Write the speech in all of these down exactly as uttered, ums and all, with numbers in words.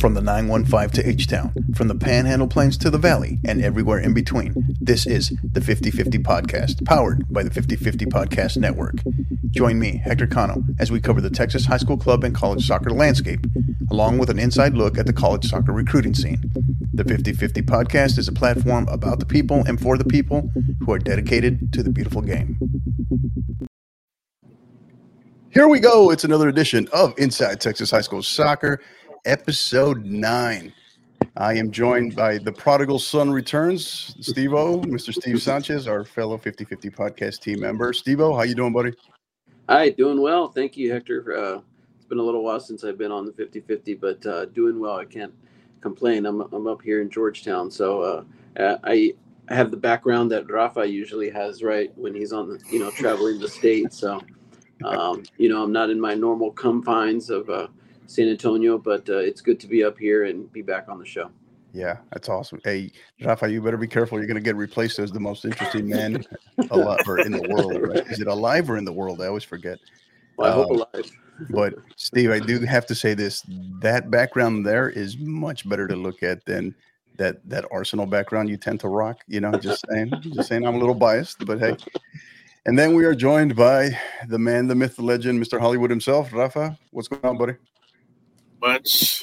From the nine one five to H-Town, from the Panhandle Plains to the Valley, and everywhere in between, this is the fifty fifty Podcast, powered by the fifty fifty Podcast Network. Join me, Hector Cano, as we cover the Texas high school club and college soccer landscape, along with an inside look at the college soccer recruiting scene. The fifty fifty Podcast is a platform about the people and for the people who are dedicated to the beautiful game. Here we go. It's another edition of Inside Texas High School Soccer, episode nine. I am joined by the prodigal son returns, Steve-O, Mister Steve Sanchez, our fellow fifty fifty Podcast team member. Steve-O, how you doing, buddy? Hi, doing well. Thank you, Hector. Uh, it's been a little while since I've been on the fifty fifty, but uh, doing well. I can't complain. I'm I'm up here in Georgetown, so uh, I I have the background that Rafa usually has, right, when he's on the, you know, traveling the state. So, um, you know, I'm not in my normal confines of uh, San Antonio, but uh, it's good to be up here and be back on the show. Yeah, that's awesome. Hey, Rafa, you better be careful. You're going to get replaced as the most interesting man alive or in the world. Right? Is it alive or in the world? I always forget. Well, I hope um, alive. But, Steve, I do have to say this. That background there is much better to look at than that that Arsenal background you tend to rock. You know, just saying. Just saying I'm a little biased, but hey. And then we are joined by the man, the myth, the legend, Mister Hollywood himself. Rafa, what's going on, buddy? Much.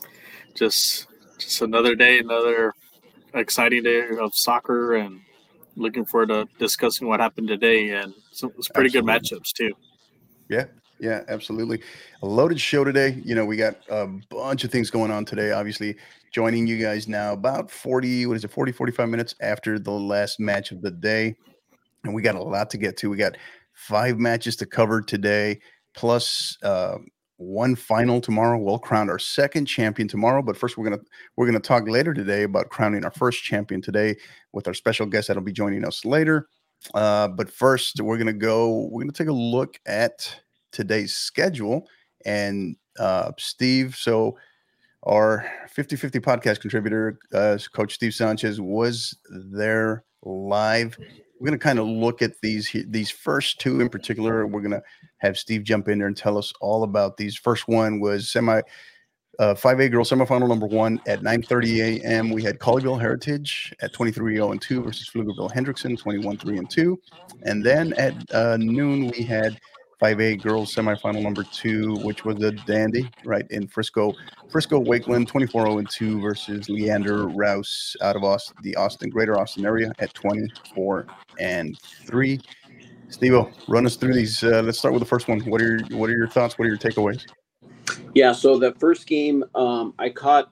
Just just another day, another exciting day of soccer, and looking forward to discussing what happened today. And so it was pretty absolutely. Good matchups too. Yeah, yeah, absolutely. A loaded show today. You know, we got a bunch of things going on today. Obviously, joining you guys now about forty, what is it, forty, forty-five minutes after the last match of the day. And we got a lot to get to. We got five matches to cover today, plus uh, one final tomorrow. We'll crown our second champion tomorrow. But first, we're gonna we're gonna talk later today about crowning our first champion today with our special guest that'll be joining us later. Uh, but first, we're gonna go. We're gonna take a look at today's schedule. And uh, Steve, so our fifty fifty Podcast contributor, uh, Coach Steve Sanchez, was there live. We're going to kind of look at these these first two in particular. We're going to have Steve jump in there and tell us all about these. First one was semi uh, five A girls semifinal number one at nine thirty a.m. We had Colleyville Heritage at twenty-three oh and two versus Pflugerville Hendrickson twenty-one three and two. And then at uh, noon we had five A girls semifinal number two, which was a dandy, right, in Frisco. Frisco Wakeland twenty-four oh and two versus Leander Rouse out of Austin, the Austin, greater Austin area at twenty-four and three. Steve-O, run us through these. Uh, let's start with the first one. What are your, what are your thoughts? What are your takeaways? Yeah, so the first game, um, I caught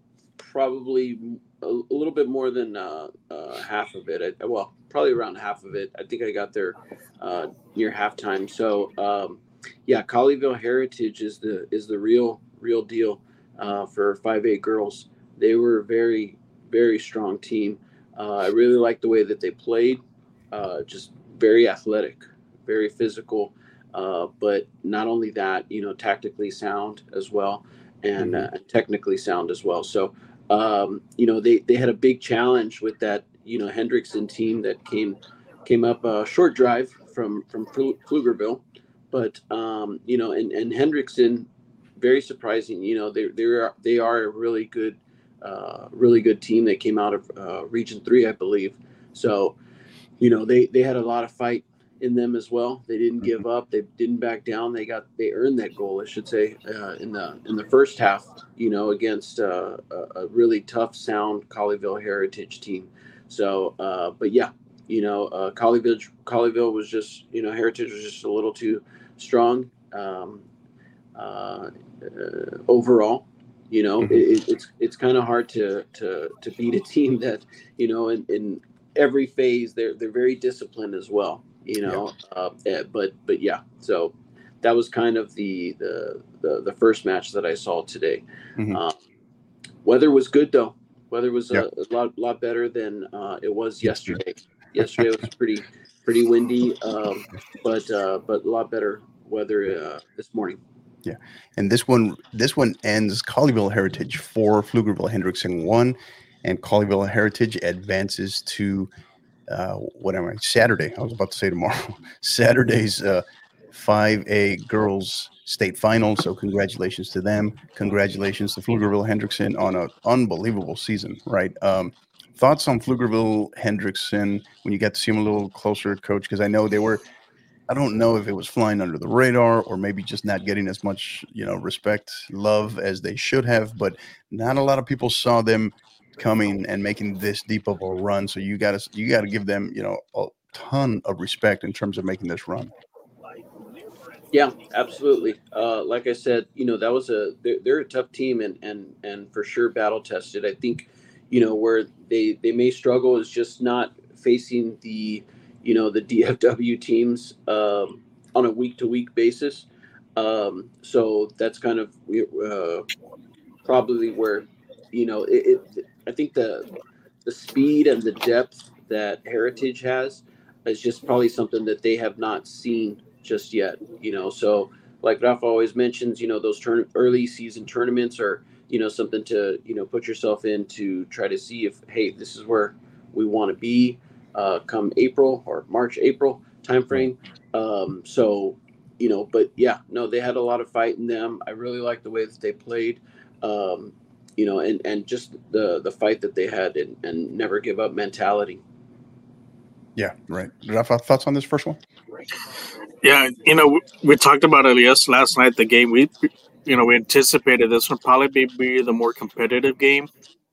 probably a, a little bit more than uh, uh, half of it. I, well, probably around half of it. I think I got there uh, near halftime. So, um, yeah, Colleyville Heritage is the is the real real deal uh, for five A girls. They were a very very strong team. Uh, I really liked the way that they played. Uh, just very athletic, very physical. Uh, but not only that, you know, tactically sound as well, and uh, technically sound as well. So, um, you know, they, they had a big challenge with that, you know, Hendrickson team that came came up a short drive from from Pflugerville. But, um, you know, and, and Hendrickson, very surprising. You know, they they are they are a really good, uh, really good team. They came out of uh, Region Three, I believe. So, you know, they, they had a lot of fight in them as well. They didn't give up. They didn't back down. They got they earned that goal, I should say, uh, in the in the first half. You know, against uh, a, a really tough, sound Colleyville Heritage team. So, uh, but yeah, you know, uh, Colleyville Colleyville was just, you know, Heritage was just a little too strong um, uh, uh, overall. You know, mm-hmm. it, it's it's kind of hard to to to beat a team that, you know, in, in every phase they're they're very disciplined as well. You know, yeah. uh, but but yeah, so that was kind of the the the, the first match that I saw today. Mm-hmm. Um, weather was good though. Weather was yeah. a, a lot lot better than uh, it was yesterday. Yesterday was pretty pretty windy, um, but uh, but a lot better weather uh, this morning. Yeah, and this one this one ends Colleyville Heritage four, Pflugerville Hendrickson one, and Colleyville Heritage advances to. Uh, what am I? Saturday. I was about to say tomorrow. Saturday's uh, five A girls state final. So congratulations to them. Congratulations to Pflugerville Hendrickson on an unbelievable season, right? Um, thoughts on Pflugerville Hendrickson when you got to see them a little closer, Coach? Because I know they were, I don't know if it was flying under the radar or maybe just not getting as much, you know, respect, love as they should have, but not a lot of people saw them coming and making this deep of a run. So you got to, you got to give them, you know, a ton of respect in terms of making this run. Yeah, absolutely. Uh, like I said, you know, that was a they're, they're a tough team and and and for sure battle tested. I think, you know, where they they may struggle is just not facing the, you know, the D F W teams um, on a week to week basis. Um, so that's kind of uh, probably where, you know, it, it. I think the the speed and the depth that Heritage has is just probably something that they have not seen just yet, you know. So like Rafa always mentions, you know, those turn early season tournaments are, you know, something to, you know, put yourself in to try to see if, hey, this is where we want to be uh, come April or March, April timeframe. Um, so, you know, but yeah, no, they had a lot of fight in them. I really like the way that they played, um, you know, and, and just the, the fight that they had and, and never give up mentality. Yeah, right. Rafa, thoughts on this first one? Yeah, you know, we, we talked about it yes last night. The game we, you know, we anticipated this one probably be the more competitive game,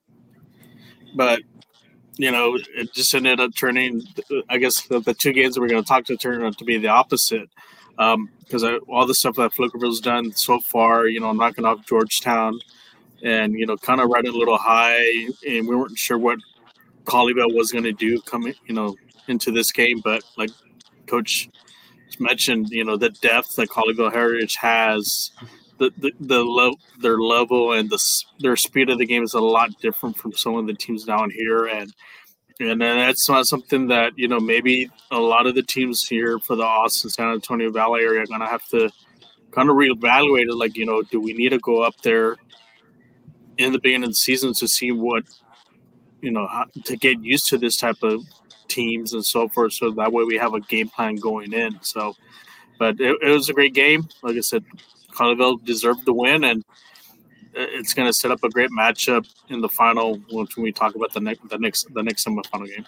but you know, it just ended up turning. I guess the, the two games that we're going to talk to turned out to be the opposite, because um, all the stuff that Pflugerville's done so far, you know, knocking off Georgetown, and you know, kind of riding a little high, and we weren't sure what Colleyville was going to do coming, you know, into this game, but like Coach mentioned, you know, the depth that Colleyville Heritage has, the the, the lo- their level and the their speed of the game is a lot different from some of the teams down here, and and that's not something that, you know, maybe a lot of the teams here for the Austin San Antonio Valley area are going to have to kind of reevaluate it. Like, you know, do we need to go up there in the beginning of the season to see what, you know, how, to get used to this type of teams and so forth, so that way we have a game plan going in. So, but it, it was a great game. Like I said, Colleyville deserved the win, and it's going to set up a great matchup in the final when we talk about the next the next the next semifinal game.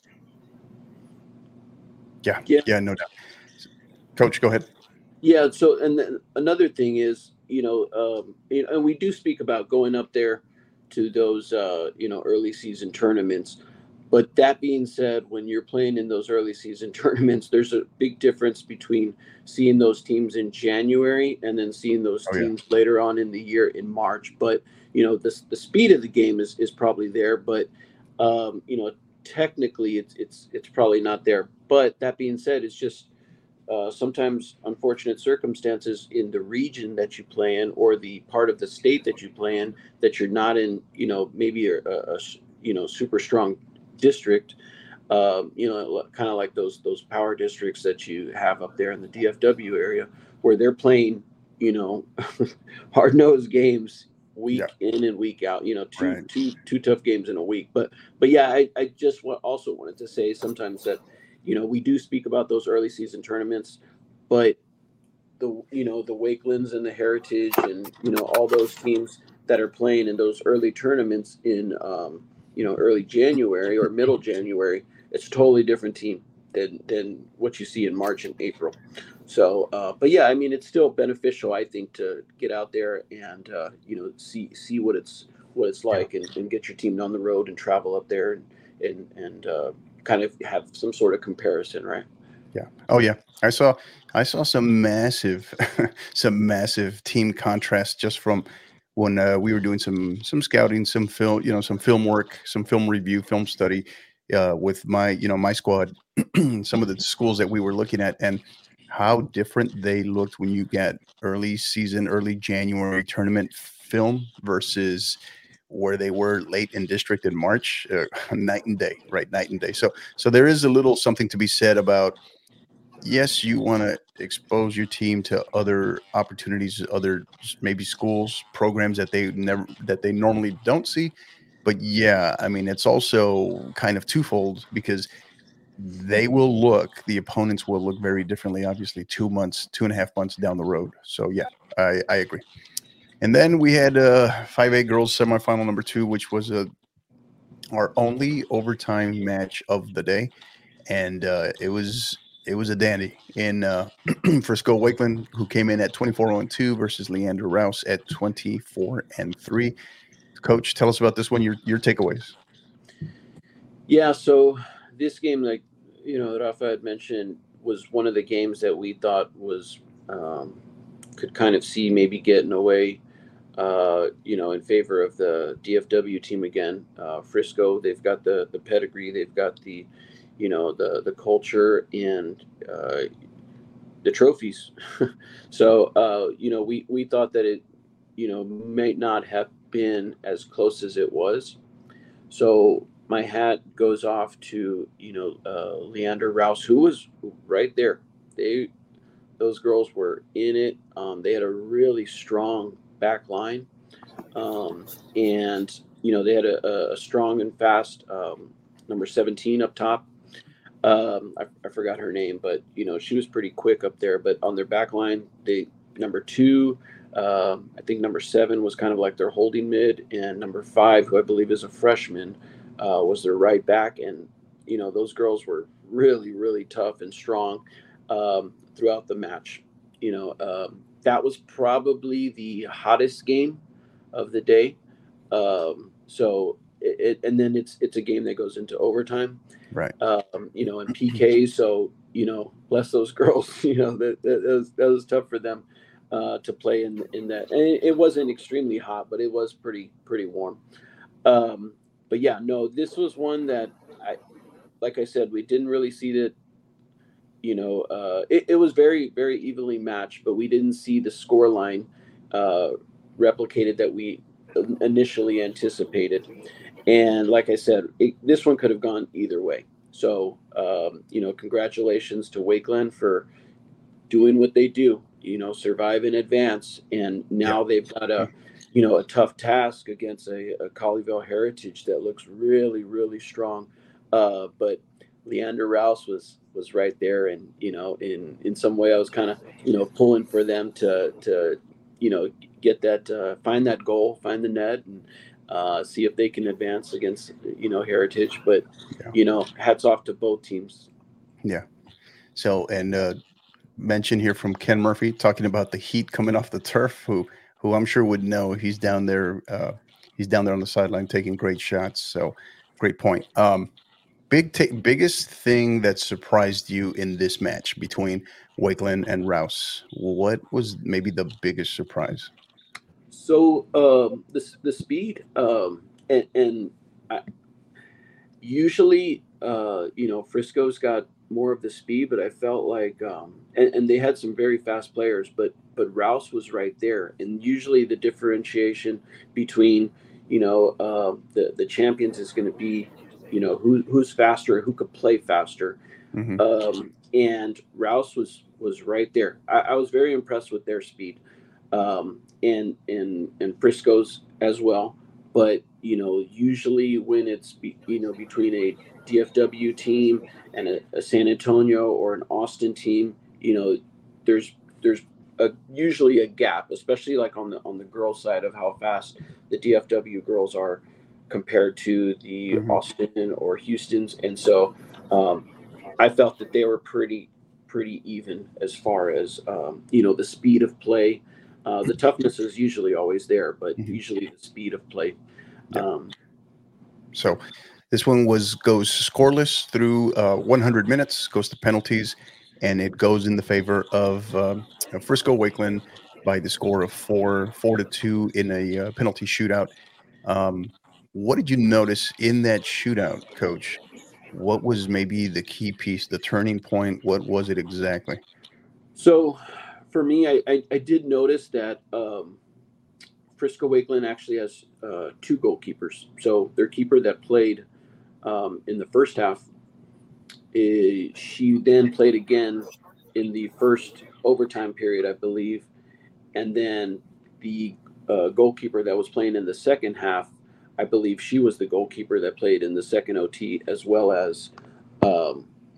Yeah, yeah, yeah, no doubt. Coach, go ahead. Yeah. So, and then another thing is, you know, um, you know, and we do speak about going up there to those, uh, you know, early season tournaments. But that being said, when you're playing in those early season tournaments, there's a big difference between seeing those teams in January and then seeing those oh, teams yeah. later on in the year in March. But, you know, the, the speed of the game is, is probably there. But, um, you know, technically it's, it's, it's probably not there. But that being said, it's just uh, sometimes unfortunate circumstances in the region that you play in or the part of the state that you play in that you're not in, you know, maybe a, a, a you know, super strong district, um, you know, kind of like those those power districts that you have up there in the D F W area, where they're playing, you know, hard nosed games week yeah. in and week out. You know, two right. two two tough games in a week. But but yeah, I I just w- also wanted to say sometimes that, you know, we do speak about those early season tournaments, but the you know the Wakelands and the Heritage and you know all those teams that are playing in those early tournaments in um, you know, early January or middle January, it's a totally different team than than what you see in March and April. So, uh, but yeah, I mean, it's still beneficial, I think, to get out there and uh, you know see see what it's what it's like and, and get your team down the road and travel up there and and and uh, kind of have some sort of comparison, right? Yeah. Oh yeah. I saw I saw some massive some massive team contrast just from when uh, we were doing some some scouting, some film, you know, some film work, some film review, film study uh, with my, you know, my squad, some of the schools that we were looking at, and how different they looked when you get early season, early January tournament film versus where they were late in district in March, uh, night and day, right? Night and day. So, so there is a little something to be said about, yes, you want to expose your team to other opportunities, other maybe schools, programs that they never that they normally don't see. But yeah, I mean, it's also kind of twofold because they will look, the opponents will look very differently, obviously, two months, two and a half months down the road. So, yeah, I, I agree. And then we had uh, five A girls semifinal number two, which was a, our only overtime match of the day. And uh, it was it was a dandy in uh, Frisco Wakeland, who came in at twenty-four oh two versus Leander Rouse at twenty-four and three. Coach, tell us about this one, your your takeaways. Yeah, so this game, like, you know, Rafa had mentioned, was one of the games that we thought was um, could kind of see maybe getting away, uh, you know, in favor of the D F W team again. Uh, Frisco, they've got the the pedigree, they've got the, you know, the the culture and uh, the trophies. So, uh, you know, we we thought that it, you know, might not have been as close as it was. So my hat goes off to, you know, uh, Leander Rouse, who was right there. They, those girls were in it. Um, they had a really strong back line. Um, and, you know, they had a, a strong and fast um, number seventeen up top. Um, I, I forgot her name, but, you know, she was pretty quick up there. But on their back line, they, number two, um, I think number seven was kind of like their holding mid, and number five, who I believe is a freshman, uh, was their right back. And, you know, those girls were really, really tough and strong um, throughout the match. You know, um, that was probably the hottest game of the day. Um, so it, it, and then it's it's a game that goes into overtime, right? Um, you know, and P Ks. So, you know, bless those girls. You know, that that, that, was, that was tough for them uh, to play in in that. And it, it wasn't extremely hot, but it was pretty pretty warm. Um, but yeah, no, this was one that I, like I said, we didn't really see that. You know, uh, it, it was very very evenly matched, but we didn't see the score line uh, replicated that we initially anticipated. And like I said, it, this one could have gone either way. So, um, you know, congratulations to Wakeland for doing what they do, you know, survive in advance. And now yeah. they've got a, you know, a tough task against a, a Colleyville Heritage that looks really, really strong. Uh, but Leander Rouse was, was right there. And, you know, in, in some way I was kind of, you know, pulling for them to, to, you know, get that, uh, find that goal, find the net, and, Uh, see if they can advance against, you know, Heritage. But, yeah. you know, hats off to both teams. Yeah. So, and uh, mention here from Ken Murphy talking about the heat coming off the turf, who who I'm sure would know. He's down there. Uh, he's down there on the sideline taking great shots. So, great point. Um, big ta- biggest thing that surprised you in this match between Wakeland and Rouse? What was maybe the biggest surprise? So um, the the speed um, and, and I, usually uh, you know, Frisco's got more of the speed, but I felt like um, and, and they had some very fast players, but but Rouse was right there. And usually the differentiation between, you know, uh, the the champions is going to be, you know, who who's faster, who could play faster. Mm-hmm. Um, and Rouse was was right there. I, I was very impressed with their speed. Um, and and and Frisco's as well, but you know, usually when it's be, you know, between a D F W team and a, a San Antonio or an Austin team, you know, there's there's a, usually a gap, especially like on the on the girls' side of how fast the D F W girls are compared to the mm-hmm. Austin or Houston's, and so um, I felt that they were pretty pretty even as far as um, you know, the speed of play. Uh, the toughness is usually always there, but mm-hmm. usually the speed of play. Yeah. Um, so this one was goes scoreless through uh, one hundred minutes, goes to penalties, and it goes in the favor of um, Frisco Wakeland by the score of four, four to two in a uh, penalty shootout. Um, what did you notice in that shootout, Coach? What was maybe the key piece, the turning point? What was it exactly? So, for me, I, I, I did notice that um, Frisco Wakeland actually has uh, two goalkeepers. So their keeper that played um, in the first half, is, she then played again in the first overtime period, I believe. And then the uh, goalkeeper that was playing in the second half, I believe she was the goalkeeper that played in the second O T, as well as um,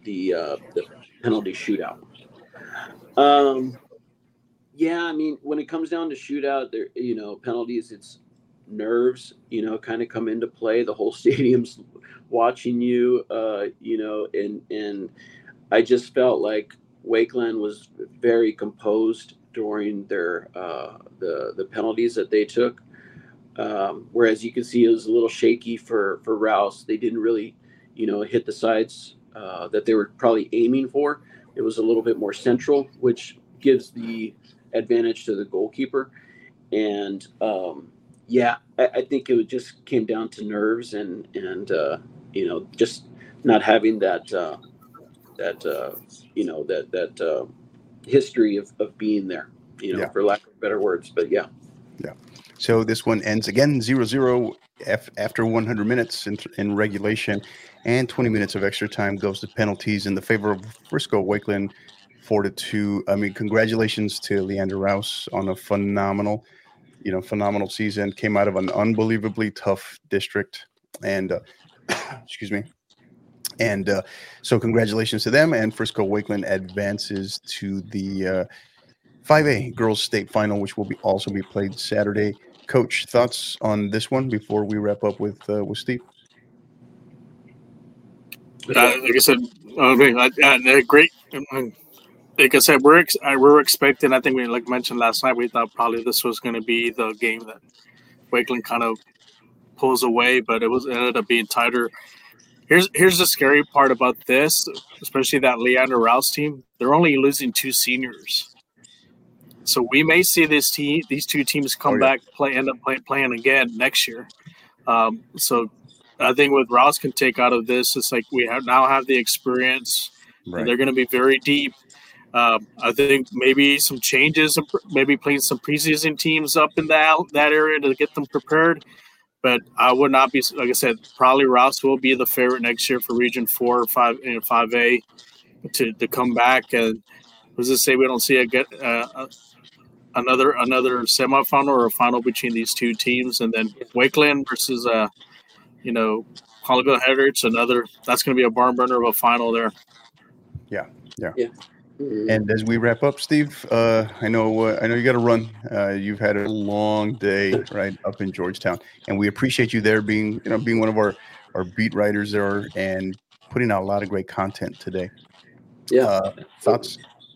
the uh, the penalty shootout. Um, yeah, I mean, when it comes down to shootout, there, you know, penalties, it's nerves, you know, kind of come into play. The whole stadium's watching you, uh, you know, and and I just felt like Wakeland was very composed during their uh, the the penalties that they took. Um, whereas you can see it was a little shaky for for Rouse. They didn't really, you know, hit the sides uh, that they were probably aiming for. It was a little bit more central, which gives the advantage to the goalkeeper. And um, yeah, I, I think it just came down to nerves and and uh, you know, just not having that uh, that uh, you know that that uh, history of, of being there, you know, Yeah. for lack of better words. But yeah. Yeah. So this one ends again zero zero F after one hundred minutes in, in regulation, and twenty minutes of extra time goes to penalties in the favor of Frisco Wakeland, four to two. I mean, congratulations to Leander Rouse on a phenomenal, you know, phenomenal season. Came out of an unbelievably tough district, and uh, excuse me. And uh, so congratulations to them, and Frisco Wakeland advances to the uh, five A girls state final, which will be also be played Saturday. Coach, thoughts on this one before we wrap up with uh, with Steve? Uh, like I said, okay, uh, uh, great. Um, Like I said, we're ex- uh, we're expecting. I think we like mentioned last night. We thought probably this was going to be the game that Wakeland kind of pulls away, but it was it ended up being tighter. Here's here's the scary part about this, especially that Leander Rouse team. They're only losing two seniors. So we may see this team, these two teams come Oh, yeah. back, play, end up play, playing again next year. Um, so I think what Rouse can take out of this is like we have now have the experience, Right. and they're going to be very deep. Um, I think maybe some changes, maybe playing some preseason teams up in that that area to get them prepared. But I would not be, like I said, probably Rouse will be the favorite next year for Region Four or Five and Five A to to come back. And was to say we don't see a get. Uh, Another another semifinal or a final between these two teams, and then Wakeland versus uh, you know, Colleyville Heritage. Another that's going to be a barn burner of a final there. Yeah, yeah. Yeah. Mm-hmm. And as we wrap up, Steve, uh, I know uh, I know you got to run. Uh, you've had a long day, right, up in Georgetown, and we appreciate you there being, you know, being one of our our beat writers there and putting out a lot of great content today. Yeah. Uh, thoughts?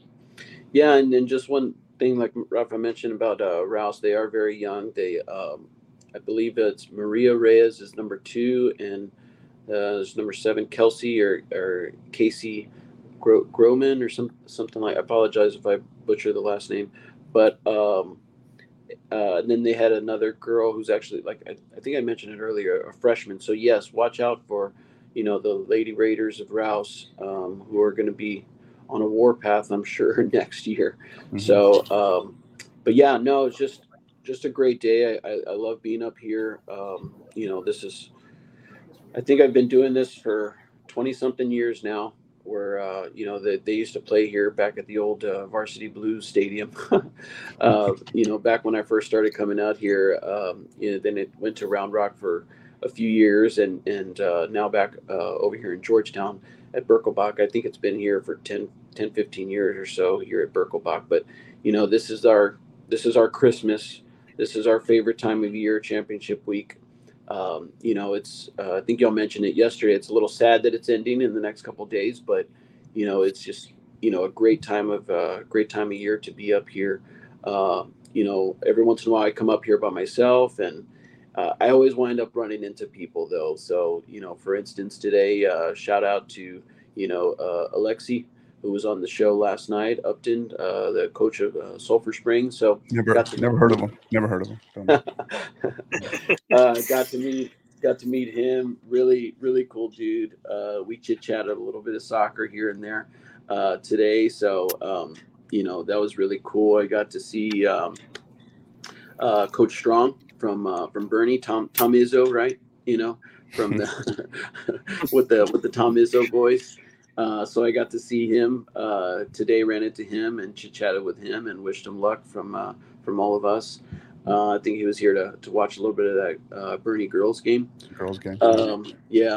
Yeah, and then just one thing, like Rafa mentioned about uh, Rouse, they are very young. They, um, I believe it's Maria Reyes is number two, and uh, there's number seven, Kelsey or or Casey Gro- Groman or some something like. I apologize if I butcher the last name, but um, uh, and then they had another girl who's actually like I, I think I mentioned it earlier, a freshman. So yes, watch out for, you know, the Lady Raiders of Rouse, um, who are going to be on a warpath, I'm sure, next year. Mm-hmm. So, um, but yeah, no, it's just just a great day. I, I, I love being up here. Um, you know, this is, I think I've been doing this for twenty something years now, where, uh, you know, they, they used to play here back at the old uh, Varsity Blues Stadium. uh, you know, back when I first started coming out here, um, you know, then it went to Round Rock for a few years, and, and uh, now back uh, over here in Georgetown at Birkelbach. I think it's been here for ten, fifteen years or so here at Birkelbach. But, you know, this is our, this is our Christmas. This is our favorite time of year, championship week. Um, you know, it's, uh, I think y'all mentioned it yesterday. It's a little sad that it's ending in the next couple of days, but, you know, it's just, you know, a great time of, uh, great time of year to be up here. Uh, you know, every once in a while I come up here by myself, and uh, I always wind up running into people though. So, you know, for instance, today, uh, shout out to, you know, uh, Alexi, who was on the show last night, Upton, uh, the coach of uh, Sulphur Springs. So never, to, never heard of him. Never heard of him. uh, got to meet, got to meet him. Really, really cool dude. Uh, we chit chatted a little bit of soccer here and there uh, today. So, um, you know, that was really cool. I got to see um, uh, Coach Strong from uh, from Bernie, Tom Tom Izzo, right? You know, from the with the with the Tom Izzo voice. Uh, so I got to see him uh, today. Ran into him and chit chatted with him and wished him luck from uh, from all of us. Uh, I think he was here to to watch a little bit of that uh, Bernie girls game. Girls game. Um, yeah,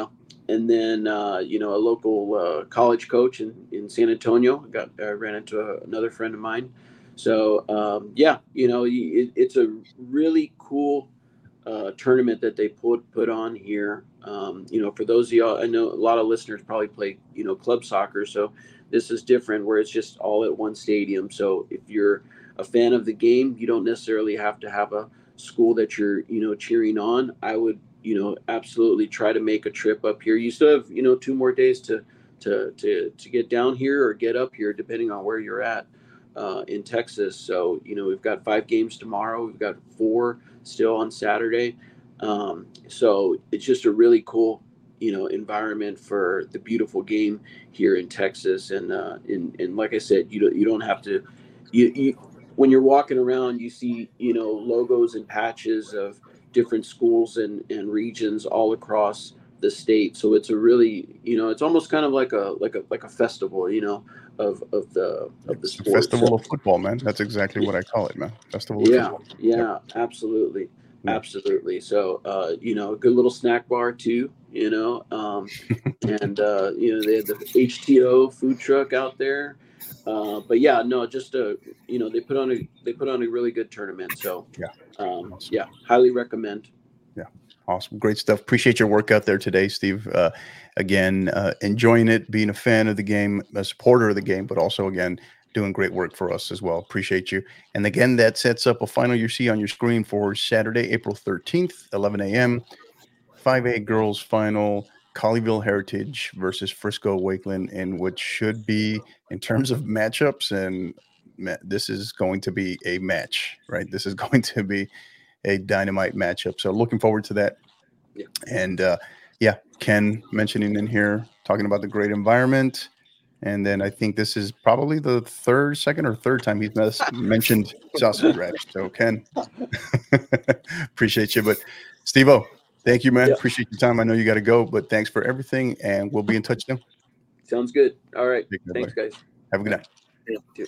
and then uh, you know, a local uh, college coach in, in San Antonio. I got I ran into a, another friend of mine. So um, yeah, you know, it, it's a really cool uh, tournament that they put put on here. Um, you know, for those of y'all, I know a lot of listeners probably play, you know, club soccer. So this is different, where it's just all at one stadium. So if you're a fan of the game, you don't necessarily have to have a school that you're, you know, cheering on. I would, you know, absolutely try to make a trip up here. You still have, you know, two more days to to to to get down here or get up here, depending on where you're at uh, in Texas. So, you know, we've got five games tomorrow. We've got four still on Saturday. Um, so it's just a really cool, you know, environment for the beautiful game here in Texas. And uh, and, and like I said, you don't you don't have to. You, you when you're walking around, you see, you know, logos and patches of different schools and, and regions all across the state. So it's a really, you know, it's almost kind of like a like a like a festival, you know, of of the of the It's a sport. festival So, of football, man. That's exactly what I call it, man. Festival yeah, of football. yeah, Yep. absolutely. Yeah. Absolutely. So, uh, you know, a good little snack bar too, you know, um, and, uh, you know, they had the H T O food truck out there. Uh, but yeah, no, just, uh, you know, they put on a, they put on a really good tournament. So, Yeah. um, Awesome. yeah, highly recommend. Yeah. Awesome. Great stuff. Appreciate your work out there today, Steve. Uh, again, uh, enjoying it, being a fan of the game, a supporter of the game, but also, again, doing great work for us as well. Appreciate you. And again, that sets up a final you see on your screen for Saturday, April thirteenth, eleven a.m. five A girls final, Colleyville Heritage versus Frisco Wakeland, in which should be, in terms of matchups, and ma- this is going to be a match, right? This is going to be a dynamite matchup. So looking forward to that. Yeah. And uh, yeah, Ken mentioning in here, talking about the great environment. And then I think this is probably the third, second or third time he's mes- mentioned Sausage Ranch. So Ken, appreciate you. But Steve-O, thank you, man. Yeah. Appreciate your time. I know you got to go, but thanks for everything. And we'll be in touch soon. Sounds good. All right. Take care, Thanks, buddy. guys. Have a good night. Yeah.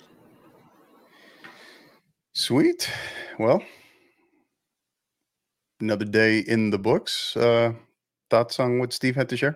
Sweet. Well, another day in the books. Uh, thoughts on what Steve had to share?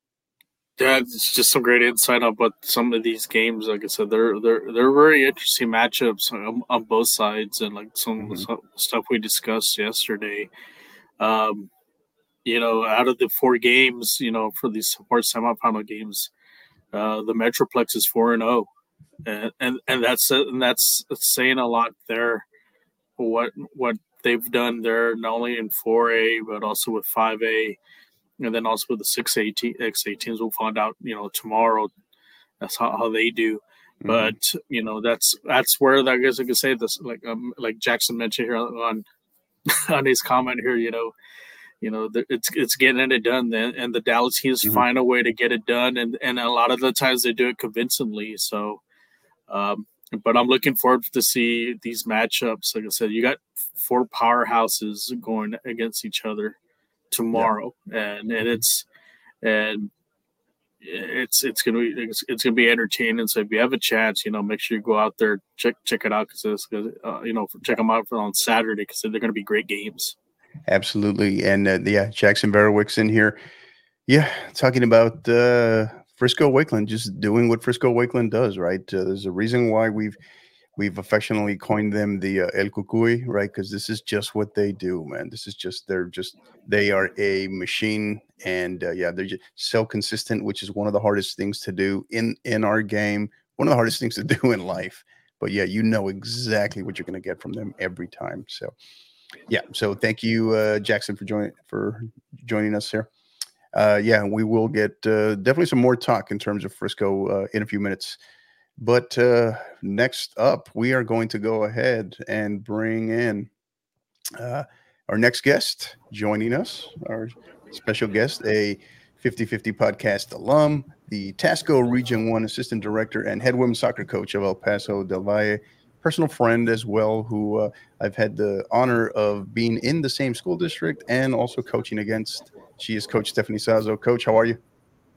Yeah, it's just some great insight on what some of these games. Like I said, they're they're they're very interesting matchups on, on both sides, and like some, Mm-hmm. some stuff we discussed yesterday. Um, you know, out of the four games, you know, for these four semifinal games, uh, the Metroplex is four and zero, and and and that's and that's saying a lot there. What what they've done there, not only in four A but also with five A. And then also with the six A X A teams, we'll find out, you know, tomorrow. That's how, how they do. Mm-hmm. But you know, that's that's where I guess I could say this, like um, like Jackson mentioned here on on his comment here. You know, you know, it's it's getting it done. Then and the Dallas teams Mm-hmm. find a way to get it done, and and a lot of the times they do it convincingly. So, um, but I'm looking forward to see these matchups. Like I said, you got four powerhouses going against each other tomorrow, yeah. and and it's and it's it's gonna be it's, it's gonna be entertaining. So if you have a chance, you know, make sure you go out there, check check it out, because uh, you know, check them out on Saturday, because they're gonna be great games. Absolutely. And uh, yeah, Jackson Barrowick's in here, yeah, talking about uh Frisco Wakeland, just doing what Frisco Wakeland does, right? Uh, there's a reason why we've We've affectionately coined them the uh, El Cucuy, right? Because this is just what they do, man. This is just, they're just, they are a machine. And uh, yeah, they're just so consistent, which is one of the hardest things to do in, in our game. One of the hardest things to do in life. But yeah, you know exactly what you're going to get from them every time. So yeah, so thank you, uh, Jackson, for joining, for joining us here. Uh, yeah, we will get uh, definitely some more talk in terms of Frisco uh, in a few minutes. But uh, next up, we are going to go ahead and bring in uh, our next guest joining us, our special guest, a fifty fifty podcast alum, the Tasco Region one Assistant Director and head women's soccer coach of El Paso del Valle, personal friend as well, who uh, I've had the honor of being in the same school district and also coaching against. She is Coach Stephanie Sazo. Coach, how are you?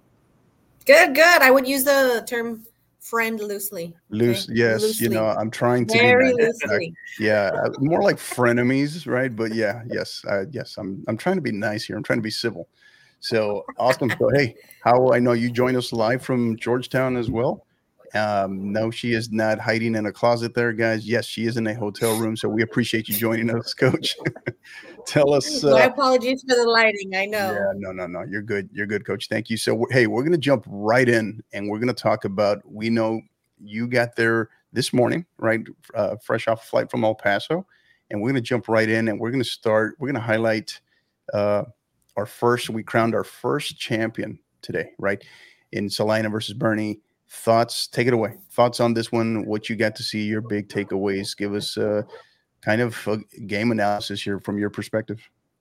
Good, good. I would use the term friend loosely. Loose, okay? yes. Loosely. You know, I'm trying to very be nice. loosely. Yeah, more like frenemies, right? But yeah, yes, uh, yes. I'm I'm trying to be nice here. I'm trying to be civil. So awesome. So, hey, how I know you joined us live from Georgetown as well. Um, no, she is not hiding in a closet there, guys. Yes, she is in a hotel room. So we appreciate you joining us, Coach. Tell us. My Uh, apologies for the lighting. I know. yeah, no, no, no. You're good. You're good, Coach. Thank you. So, we're- hey, we're going to jump right in and we're going to talk about, we know you got there this morning, right? Uh, fresh off a flight from El Paso. And we're going to jump right in and we're going to start, we're going to highlight uh, our first, we crowned our first champion today, right? In Celina versus Bernie. Thoughts, take it away. Thoughts on this one, what you got to see, your big takeaways. Give us uh, kind of a game analysis here from your perspective.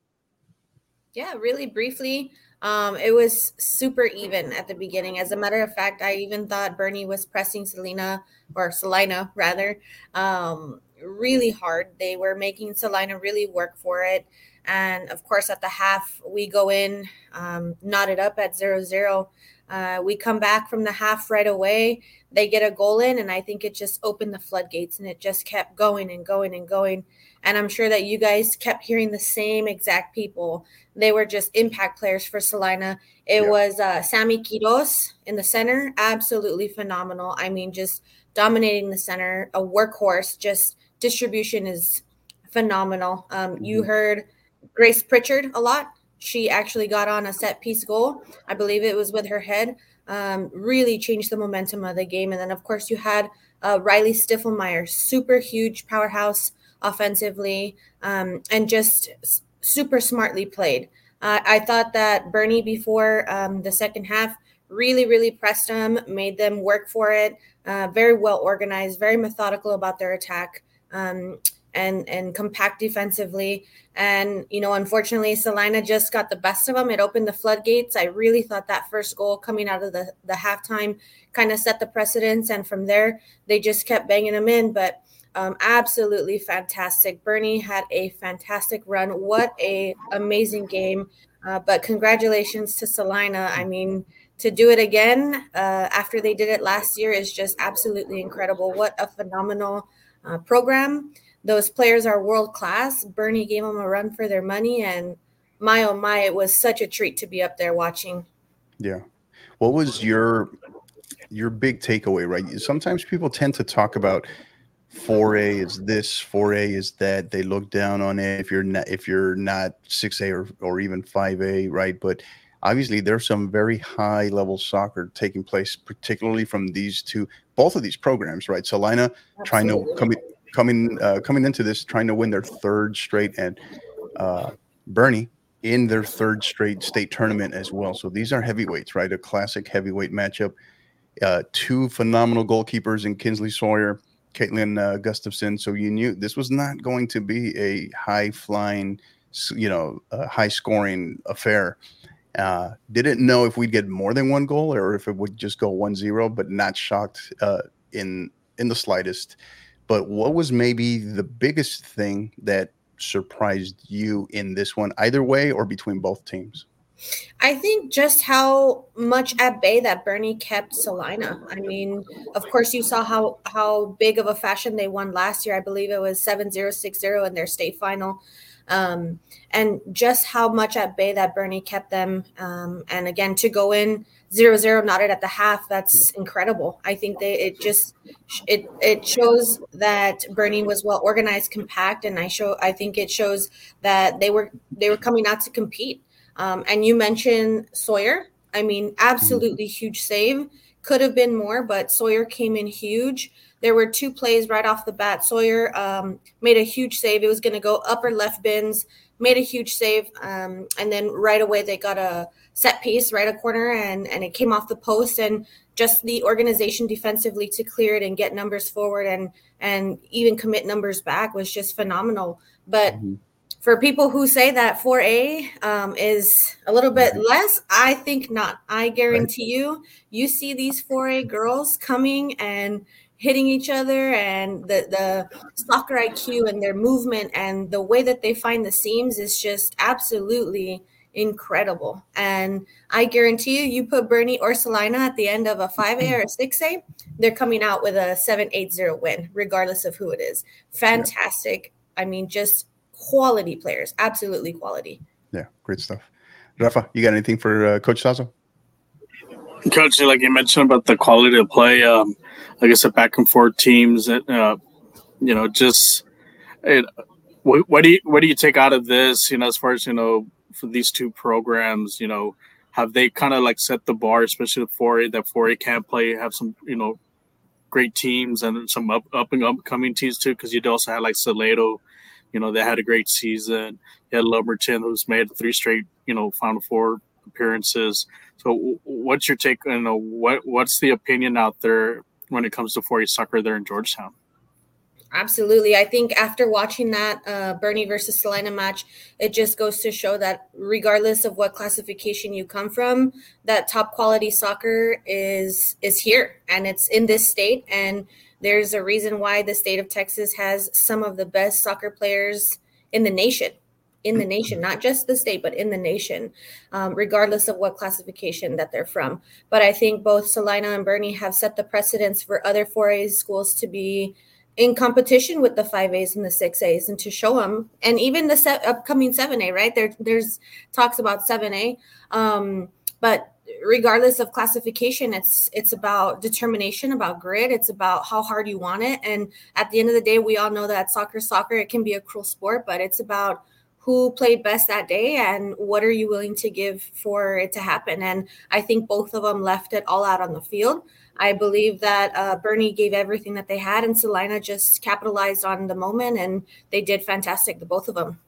Yeah, really briefly, um, it was super even at the beginning. As a matter of fact, I even thought Bernie was pressing Celina, or Celina rather, um, really hard. They were making Celina really work for it. And of course, at the half, we go in, um, knotted up at zero zero. Uh, we come back from the half right away. They get a goal in, and I think it just opened the floodgates, and it just kept going and going and going. And I'm sure that you guys kept hearing the same exact people. They were just impact players for Celina. It yeah. was uh, Sammy Quiroz in the center, absolutely phenomenal. I mean, just dominating the center, a workhorse. Just distribution is phenomenal. Um, mm-hmm. You heard Grace Pritchard a lot. She actually got on a set piece goal. I believe it was with her head. Um, really changed the momentum of the game. And then, of course, you had uh, Riley Stiffelmeyer, super huge powerhouse offensively, um, and just s- super smartly played. Uh, I thought that Bernie, before um, the second half, really, really pressed them, made them work for it. Uh, very well organized, very methodical about their attack. Um, and and compact defensively. And, you know, unfortunately, Celina just got the best of them. It opened the floodgates. I really thought that first goal coming out of the, the halftime kind of set the precedence. And from there, they just kept banging them in. But um, absolutely fantastic. Bernie had a fantastic run. What a amazing game. Uh, but congratulations to Celina. I mean, to do it again uh, after they did it last year is just absolutely incredible. What a phenomenal uh, program. Those players are world class. Bernie gave them a run for their money, and my oh my, it was such a treat to be up there watching. Yeah. What was your your big takeaway, right? Sometimes people tend to talk about four A is this, four A is that. They look down on it if you're not if you're not six A or, or even five A, right? But obviously there's some very high level soccer taking place, particularly from these two, both of these programs, right? Celina trying to come in, coming uh, coming into this trying to win their third straight, and uh, Bernie in their third straight state tournament as well. So these are heavyweights, right? A classic heavyweight matchup. Uh, two phenomenal goalkeepers in Kinsley Sawyer, Caitlin uh, Gustafson. So you knew this was not going to be a high flying, you know, uh, high scoring affair. Uh, didn't know if we'd get more than one goal or if it would just go one zero, but not shocked uh, in in the slightest. But what was maybe the biggest thing that surprised you in this one, either way or between both teams? I think just how much at bay that Bernie kept Celina. I mean, of course, you saw how how big of a fashion they won last year. I believe it was seven zero, six zero in their state final. Um, and just how much at bay that Bernie kept them. Um, and again, to go in zero zero knotted at the half, that's incredible. I think they it just it it shows that Bernie was well organized, compact, and I show I think it shows that they were they were coming out to compete. Um, and you mentioned Sawyer. I mean, absolutely huge save. Could have been more, but Sawyer came in huge. There were two plays right off the bat. Sawyer um, made a huge save. It was going to go upper left bins, made a huge save. Um, and then right away they got a set piece, right a corner, and, and it came off the post. And just the organization defensively to clear it and get numbers forward and, and even commit numbers back was just phenomenal. But mm-hmm. for people who say that four A um, is a little bit less, I think not. I guarantee right. you, you see these four A girls coming and hitting each other, and the, the soccer I Q and their movement and the way that they find the seams is just absolutely incredible. And I guarantee you, you put Bernie or Celina at the end of a five A or a six A, they're coming out with a seven eight zero win, regardless of who it is. Fantastic. Yeah. I mean, just quality players, absolutely quality. Yeah, great stuff. Rafa, you got anything for uh, Coach Sasso? Coach, like you mentioned about the quality of play, um, like I said, back and forth teams, uh, you know, just it, what, what do you what do you take out of this? You know, as far as you know, for these two programs, you know, have they kind of like set the bar, especially the four A that four A can't play, have some you know great teams and some up up and upcoming teams too, because you'd also had like Salado, you know, they had a great season. You had Lumberton, who's made three straight, you know, Final Four appearances. So, what's your take? You know, what what's the opinion out there when it comes to four A soccer there in Georgetown? Absolutely. I think after watching that uh, Bernie versus Salina match, it just goes to show that regardless of what classification you come from, that top quality soccer is is here and it's in this state. And there's a reason why the state of Texas has some of the best soccer players in the nation, in the nation, not just the state, but in the nation, um, regardless of what classification that they're from. But I think both Salina and Bernie have set the precedence for other four A schools to be in competition with the five A's and the six A's and to show them, and even the se- upcoming seven A, right? There, there's talks about seven A. Um, but regardless of classification, it's it's about determination, about grit. It's about how hard you want it. And at the end of the day, we all know that soccer, soccer, it can be a cruel sport, but it's about who played best that day and what are you willing to give for it to happen. And I think both of them left it all out on the field. I believe that uh, Bernie gave everything that they had, and Salina just capitalized on the moment, and they did fantastic, the both of them.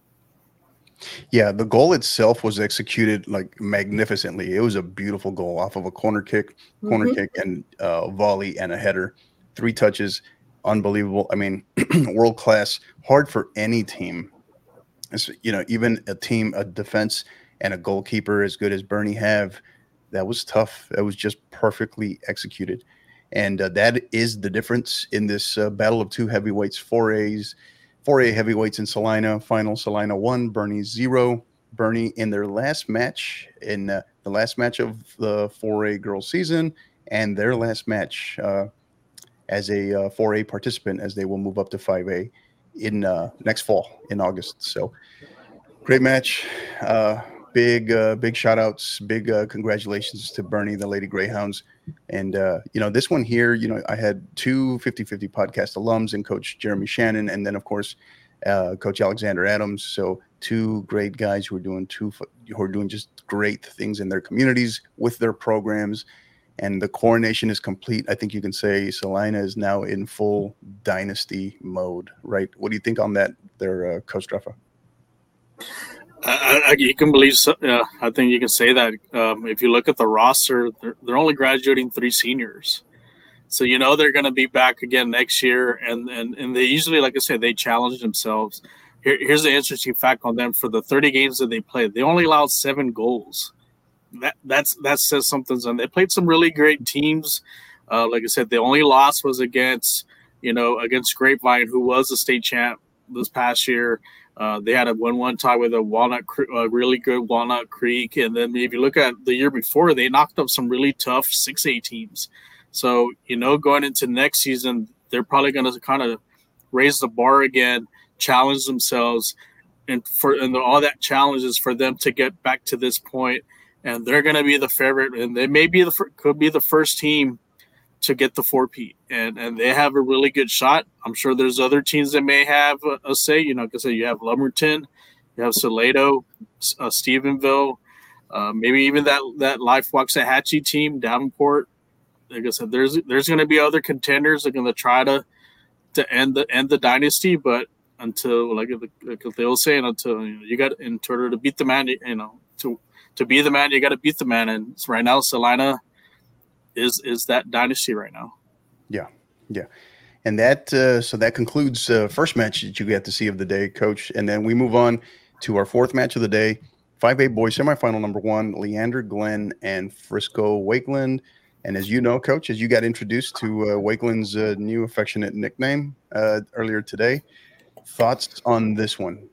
Yeah, the goal itself was executed like magnificently. It was a beautiful goal off of a corner kick, corner mm-hmm. kick, and uh, volley and a header. Three touches, unbelievable. I mean, world class. Hard for any team. It's, you know, even a team, a defense, and a goalkeeper as good as Bernie have. That was tough. That was just perfectly executed. And uh, that is the difference in this uh, battle of two heavyweights, four A's, four A heavyweights in Salina. Final Salina one, Bernie zero. Bernie in their last match, in uh, the last match of the four A girls season, and their last match uh, as a uh, four A participant as they will move up to five A in uh, next fall in August. So great match. Uh, Big, uh, big shout outs, big uh, congratulations to Bernie, the Lady Greyhounds. And, uh, you know, this one here, you know, I had two fifty-fifty podcast alums and Coach Jeremy Shannon, and then, of course, uh, Coach Alexander Adams. So two great guys who are doing two, who are doing just great things in their communities with their programs. And the coronation is complete. I think you can say Salina is now in full dynasty mode, right? What do you think on that there, uh, Coach Rafa? I, I, you can believe. So, uh, I think you can say that. Um, if you look at the roster, they're, they're only graduating three seniors, so you know they're going to be back again next year. And, and and they usually, like I said, they challenge themselves. Here, here's the interesting fact on them: for the thirty games that they played, they only allowed seven goals. That that's that says something. And they played some really great teams. Uh, like I said, the only loss was against you know against Grapevine, who was the state champ this past year. Uh, they had a one one tie with a Walnut, a really good Walnut Creek, and then if you look at the year before, they knocked up some really tough six A teams. So you know, going into next season, they're probably going to kind of raise the bar again, challenge themselves, and for and all that challenge is for them to get back to this point, and they're going to be the favorite, and they may be the could be the first team to get the four-peat, and and they have a really good shot. I'm sure there's other teams that may have a, a say. You know, because you have Lumberton, you have Salado, uh, Stephenville, uh, maybe even that that Life Waxahachie team, Davenport. Like I said, there's there's going to be other contenders that are going to try to to end the end the dynasty, but until like, like they were saying, until you, know, you got in order to beat the man, you know, to to be the man, you got to beat the man, and right now Salina is is that dynasty right now. Yeah, yeah. And that uh, so that concludes uh, first match that you get to see of the day, Coach. And then we move on to our fourth match of the day, five A boys semifinal number one, Leander Glen and Frisco Wakeland. And as you know, Coach, as you got introduced to uh, Wakeland's uh, new affectionate nickname uh, earlier today, thoughts on this one?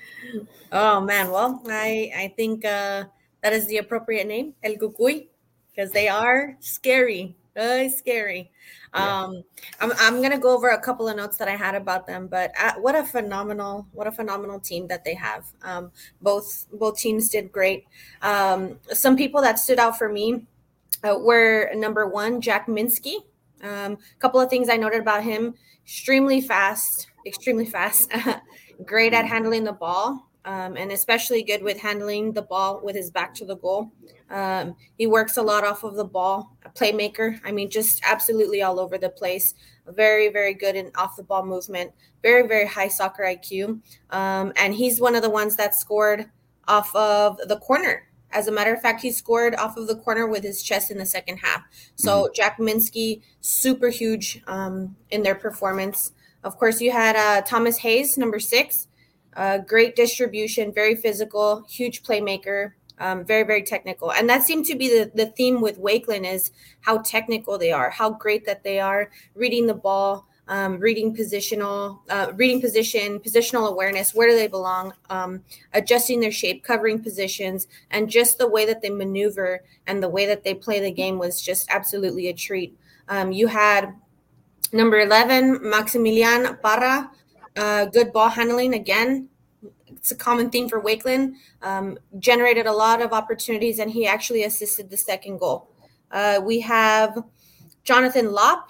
Oh man, well, I I think uh, that is the appropriate name, El Cucuy, because they are scary. Really scary. Yeah. Um, I'm I'm gonna go over a couple of notes that I had about them, but uh, what a phenomenal what a phenomenal team that they have. Um, both both teams did great. Um, some people that stood out for me uh, were number one, Jack Minsky. A um, couple of things I noted about him: extremely fast, extremely fast, great at handling the ball, um, and especially good with handling the ball with his back to the goal. Um, he works a lot off of the ball, a playmaker. I mean, just absolutely all over the place. Very, very good in off the ball movement. Very, very high soccer I Q. Um, and he's one of the ones that scored off of the corner. As a matter of fact, he scored off of the corner with his chest in the second half. So mm-hmm. Jack Minsky, super huge um, in their performance. Of course, you had uh, Thomas Hayes, number six. Uh, great distribution, very physical, huge playmaker. Um, very, very technical. And that seemed to be the, the theme with Wakeland is how technical they are, how great that they are reading the ball, um, reading positional, uh, reading position, positional awareness, where do they belong, um, adjusting their shape, covering positions, and just the way that they maneuver and the way that they play the game was just absolutely a treat. Um, you had number eleven, Maximilian Parra, uh, good ball handling again. It's a common theme for Wakeland, um, generated a lot of opportunities, and he actually assisted the second goal. Uh, we have Jonathan Lopp.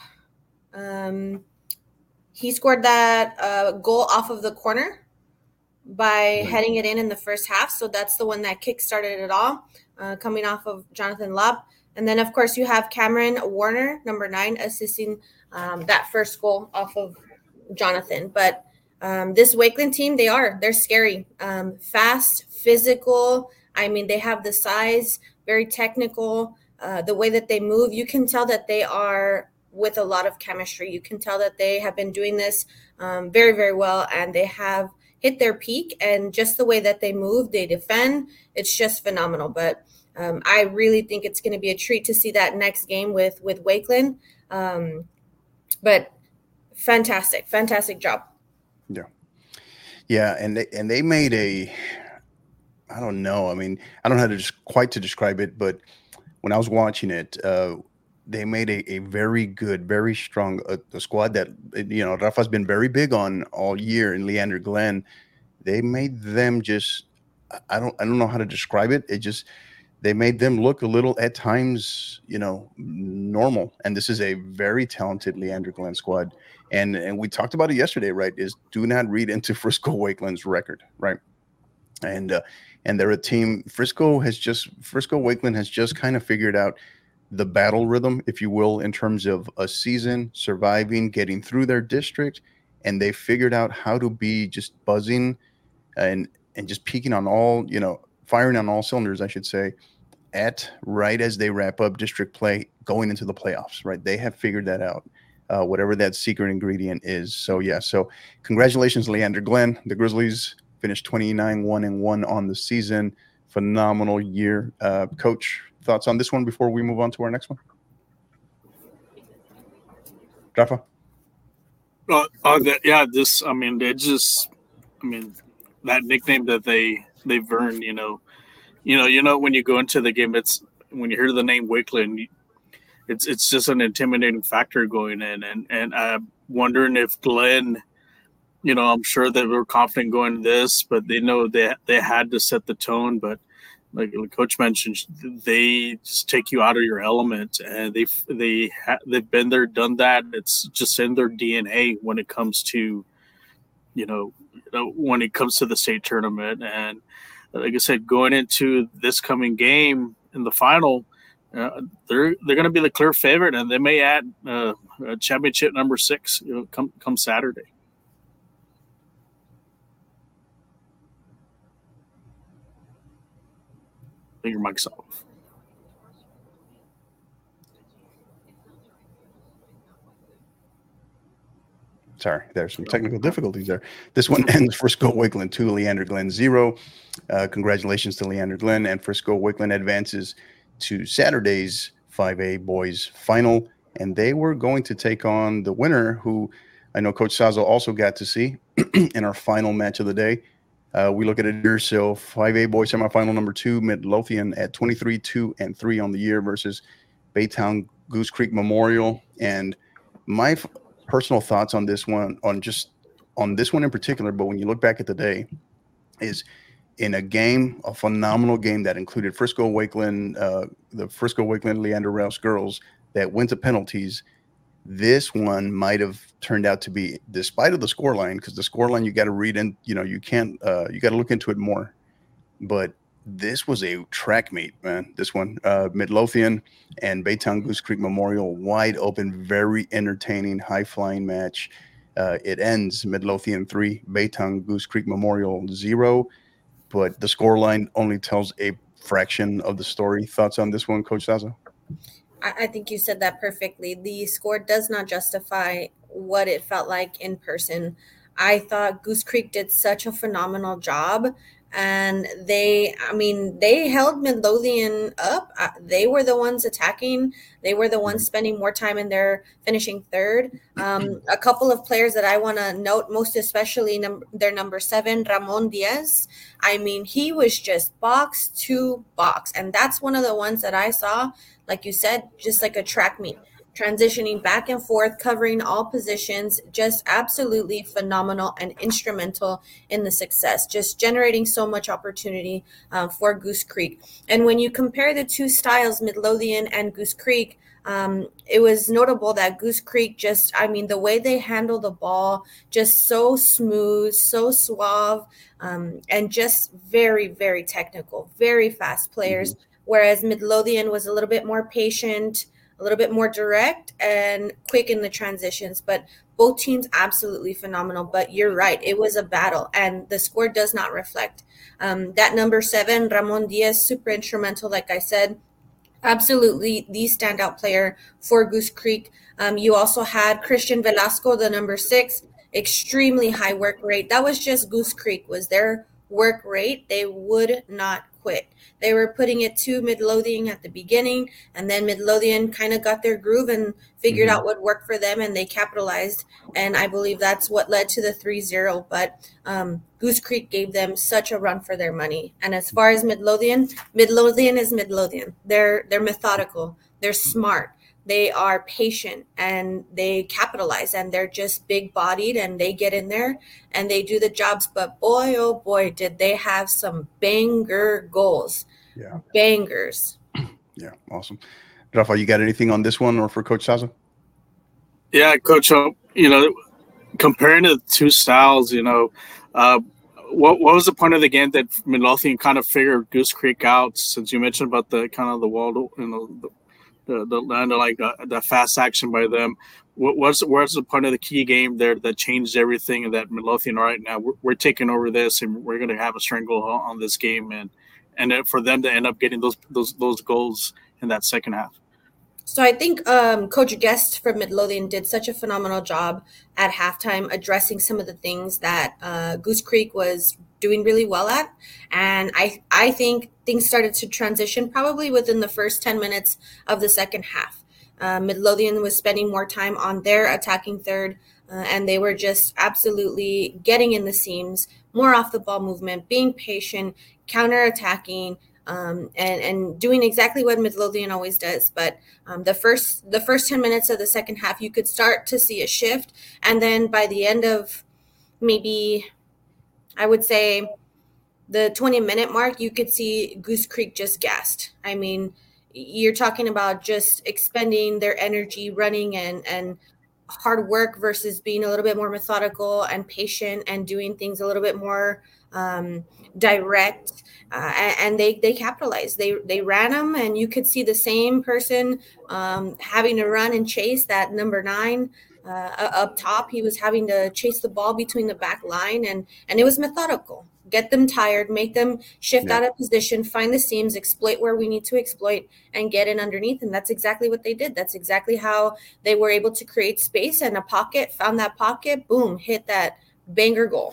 Um, he scored that uh, goal off of the corner by mm-hmm. heading it in in the first half. So that's the one that kickstarted it all, uh, coming off of Jonathan Lopp. And then, of course, you have Cameron Warner, number nine, assisting um, that first goal off of Jonathan. But Um, this Wakeland team, they are, they're scary, um, fast, physical. I mean, they have the size, very technical, uh, the way that they move. You can tell that they are with a lot of chemistry. You can tell that they have been doing this um, very, very well, and they have hit their peak, and just the way that they move, they defend, it's just phenomenal. But um, I really think it's going to be a treat to see that next game with, with Wakeland. Um, but fantastic, fantastic job. Yeah. Yeah. And they, and they made a, I don't know. I mean, I don't know how to just quite to describe it, but when I was watching it, uh, they made a, a very good, very strong uh, a squad that, you know, Rafa's been very big on all year in Leander Glen. They made them just, I don't, I don't know how to describe it. It just, they made them look a little at times, you know, normal. And this is a very talented Leander Glen squad. And and we talked about it yesterday, right? Is do not read into Frisco Wakeland's record, right? And uh, and they're a team. Frisco has just Frisco Wakeland has just kind of figured out the battle rhythm, if you will, in terms of a season, surviving, getting through their district, and they figured out how to be just buzzing and and just peaking on all, you know, firing on all cylinders, I should say, at right as they wrap up district play, going into the playoffs, right? They have figured that out. Uh, whatever that secret ingredient is. So, yeah. So, congratulations, Leander Glen. The Grizzlies finished twenty-nine one and one on the season. Phenomenal year. Uh, Coach, thoughts on this one before we move on to our next one? Rafa? Uh, uh, that, yeah, this, I mean, they just, I mean, that nickname that they, they've earned, you know, you know, you know, when you go into the game, it's, when you hear the name Wakeland, you, It's it's just an intimidating factor going in, and and I'm wondering if Glenn, you know, I'm sure that we're confident going to this, but they know they they had to set the tone. But like the coach mentioned, they just take you out of your element, and they they ha- they've been there, done that. It's just in their D N A when it comes to, you know, you know when it comes to the state tournament. And like I said, going into this coming game in the final. Uh, they're they're going to be the clear favorite, and they may add uh, a championship number six, you know, come come Saturday. I think your mic's off. Sorry, there's some technical difficulties there. This one ends Frisco Wakeland two, Leander Glen zero. Uh, congratulations to Leander Glen, and Frisco Wakeland advances to Saturday's five A boys final, and they were going to take on the winner, who I know Coach Sazo also got to see in our final match of the day. Uh, we look at it here. So five A boys semifinal number two, Midlothian at twenty-three two and three on the year versus Baytown Goose Creek Memorial. And my f- personal thoughts on this one, on just on this one in particular, but when you look back at the day, is in a game, a phenomenal game that included Frisco Wakeland, uh, the Frisco Wakeland Leander Rouse girls that went to penalties. This one might have turned out to be, despite of the scoreline, because the scoreline you got to read in, you know, you can't, uh, you got to look into it more. But this was a track meet, man. This one, uh, Midlothian and Baytown Goose Creek Memorial, wide open, very entertaining, high flying match. Uh, it ends Midlothian three, Baytown Goose Creek Memorial zero, but the scoreline only tells a fraction of the story. Thoughts on this one, Coach Saza? I think you said that perfectly. The score does not justify what it felt like in person. I thought Goose Creek did such a phenomenal job. And they, I mean, they held Midlothian up. Uh, they were the ones attacking. They were the ones spending more time in their finishing third. Um, a couple of players that I want to note, most especially num- their number seven, Ramon Diaz. I mean, he was just box to box. And that's one of the ones that I saw, like you said, just like a track meet. Transitioning back and forth, covering all positions, just absolutely phenomenal and instrumental in the success, just generating so much opportunity um, for Goose Creek. And when you compare the two styles, Midlothian and Goose Creek, um, it was notable that Goose Creek just, I mean, the way they handle the ball, just so smooth, so suave, um, and just very, very technical, very fast players, mm-hmm. whereas Midlothian was a little bit more patient, a little bit more direct and quick in the transitions, but both teams absolutely phenomenal. But you're right, it was a battle, and the score does not reflect. Um, that number seven, Ramon Diaz, super instrumental, like I said, absolutely the standout player for Goose Creek. Um, you also had Christian Velasco, the number six, extremely high work rate. That was just Goose Creek, was their work rate. They would not quit. They were putting it to Midlothian at the beginning, and then Midlothian kind of got their groove and figured mm-hmm. out what worked for them, and they capitalized. And I believe that's what led to the three zero. But um, Goose Creek gave them such a run for their money. And as far as Midlothian, Midlothian is Midlothian. They're they're methodical. They're smart. They are patient, and they capitalize, and they're just big-bodied, and they get in there and they do the jobs. But boy, oh boy, did they have some banger goals. Yeah. Bangers. Yeah, awesome. Rafa, you got anything on this one or for Coach Saza? Yeah, Coach, uh, you know, comparing the two styles, you know, uh, what what was the point of the game that Midlothian kind of figured Goose Creek out, since you mentioned about the kind of the wall, you know, the, the, the kind of like the, the fast action by them. What was what's the point of the key game there that changed everything? And that Midlothian right now we're, we're taking over this, and we're going to have a strangle on this game, and and for them to end up getting those those those goals in that second half. So I think um, Coach Guest from Midlothian did such a phenomenal job at halftime addressing some of the things that uh, Goose Creek was doing really well at. And I I think things started to transition probably within the first ten minutes of the second half. Uh, Midlothian was spending more time on their attacking third, uh, and they were just absolutely getting in the seams, more off the ball movement, being patient, counter-attacking, Um, and, and doing exactly what Midlothian always does. But um, the first the first ten minutes of the second half, you could start to see a shift. And then by the end of maybe, I would say, the twenty-minute mark, you could see Goose Creek just gassed. I mean, you're talking about just expending their energy, running and, and hard work versus being a little bit more methodical and patient and doing things a little bit more um, direct. Uh, and, and they they capitalized. They they ran them, and you could see the same person um, having to run and chase that number nine uh, up top. He was having to chase the ball between the back line, and and it was methodical. Get them tired, make them shift yeah. out of position, find the seams, exploit where we need to exploit, and get in underneath. And that's exactly what they did. That's exactly how they were able to create space and a pocket, found that pocket, boom, hit that banger goal.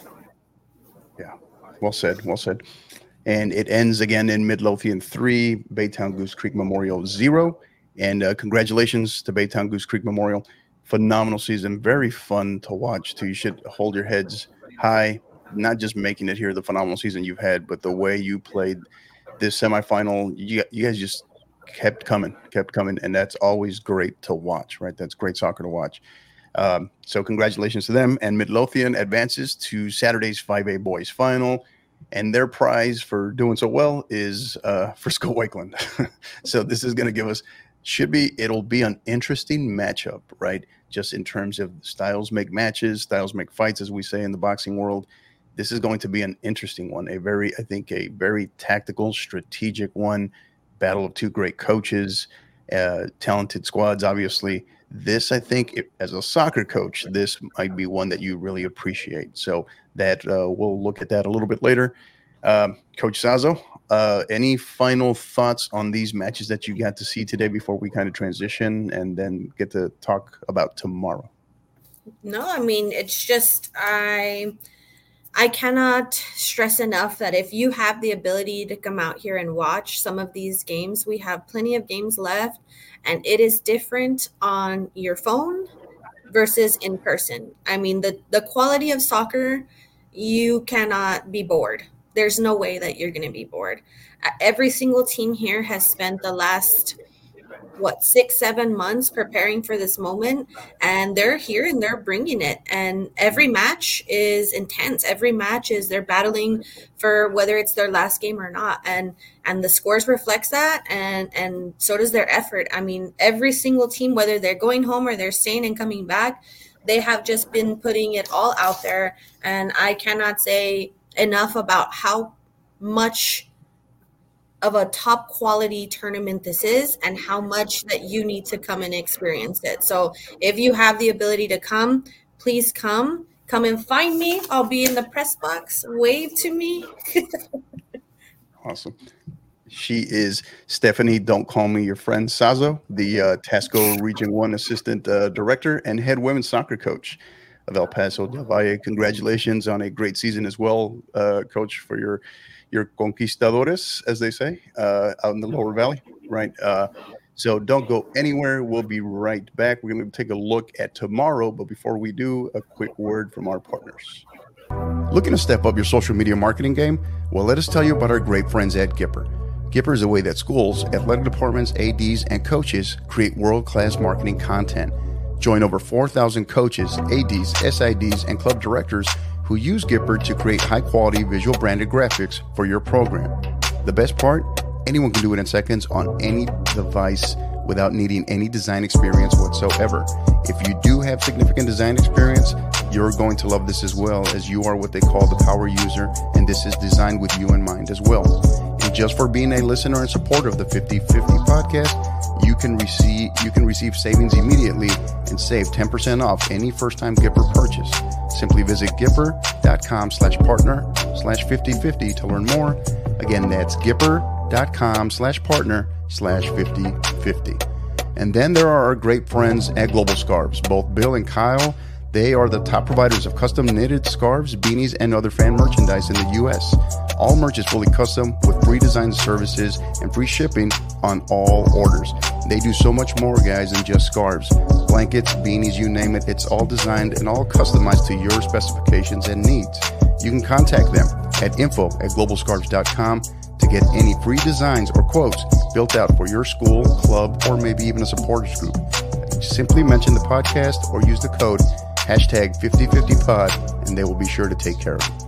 Yeah, well said, well said. And it ends again in Midlothian three, Baytown Goose Creek Memorial zero. And uh, congratulations to Baytown Goose Creek Memorial. Phenomenal season, very fun to watch too. You should hold your heads high, not just making it here the phenomenal season you've had, but the way you played this semifinal. You, you guys just kept coming, kept coming, and that's always great to watch, right? That's great soccer to watch. Um, so congratulations to them. And Midlothian advances to Saturday's five A boys final, and their prize for doing so well is uh, Frisco Wakeland. So this is going to give us, should be, it'll be an interesting matchup, right? Just in terms of styles make matches, styles make fights, as we say in the boxing world. This is going to be an interesting one, a very, I think, a very tactical, strategic one. Battle of two great coaches, uh, talented squads, obviously. This, I think, if, as a soccer coach, this might be one that you really appreciate. So that uh, we'll look at that a little bit later. Um, Coach Sazo, uh, any final thoughts on these matches that you got to see today before we kind of transition and then get to talk about tomorrow? No, I mean, it's just I I cannot stress enough that if you have the ability to come out here and watch some of these games, we have plenty of games left, and it is different on your phone versus in person. I mean, the, the quality of soccer, you cannot be bored. There's no way that you're going to be bored. Every single team here has spent the last what, six, seven months preparing for this moment, and they're here and they're bringing it. And every match is intense. Every match is they're battling for whether it's their last game or not. And, and the scores reflects that. And, and so does their effort. I mean, every single team, whether they're going home or they're staying and coming back, they have just been putting it all out there. And I cannot say enough about how much of a top quality tournament this is and how much that you need to come and experience it. So if you have the ability to come, please come. Come and find me. I'll be in the press box. Wave to me. Awesome. She is Stephanie, don't call me your friend, Sazo, the uh, Tasco Region one Assistant uh, Director and Head Women's Soccer Coach of El Paso del Valle. Congratulations on a great season as well, uh, Coach, for your your conquistadores, as they say, uh, out in the Lower Valley, right? Uh, so don't go anywhere. We'll be right back. We're going to take a look at tomorrow, but before we do, a quick word from our partners. Looking to step up your social media marketing game? Well, let us tell you about our great friends at Gipper. Gipper is a way that schools, athletic departments, A Ds, and coaches create world-class marketing content. Join over four thousand coaches, A Ds, S I Ds, and club directors who use Gipper to create high-quality visual branded graphics for your program. The best part? Anyone can do it in seconds on any device without needing any design experience whatsoever. If you do have significant design experience, you're going to love this as well, as you are what they call the power user, and this is designed with you in mind as well. And just for being a listener and supporter of the fifty fifty podcast, you can receive you can receive savings immediately and save ten percent off any first-time Gipper purchase. Simply visit Gipper.com slash partner slash 5050 to learn more. Again, that's Gipper.com slash partner slash 5050. And then there are our great friends at Global Scarves. Both Bill and Kyle, they are the top providers of custom knitted scarves, beanies, and other fan merchandise in the U S. All merch is fully custom with free design services and free shipping on all orders. They do so much more, guys, than just scarves. Blankets, beanies, you name it. It's all designed and all customized to your specifications and needs. You can contact them at info at global scarves dot com to get any free designs or quotes built out for your school, club, or maybe even a supporters group. Simply mention the podcast or use the code hashtag fifty fifty pod, and they will be sure to take care of it.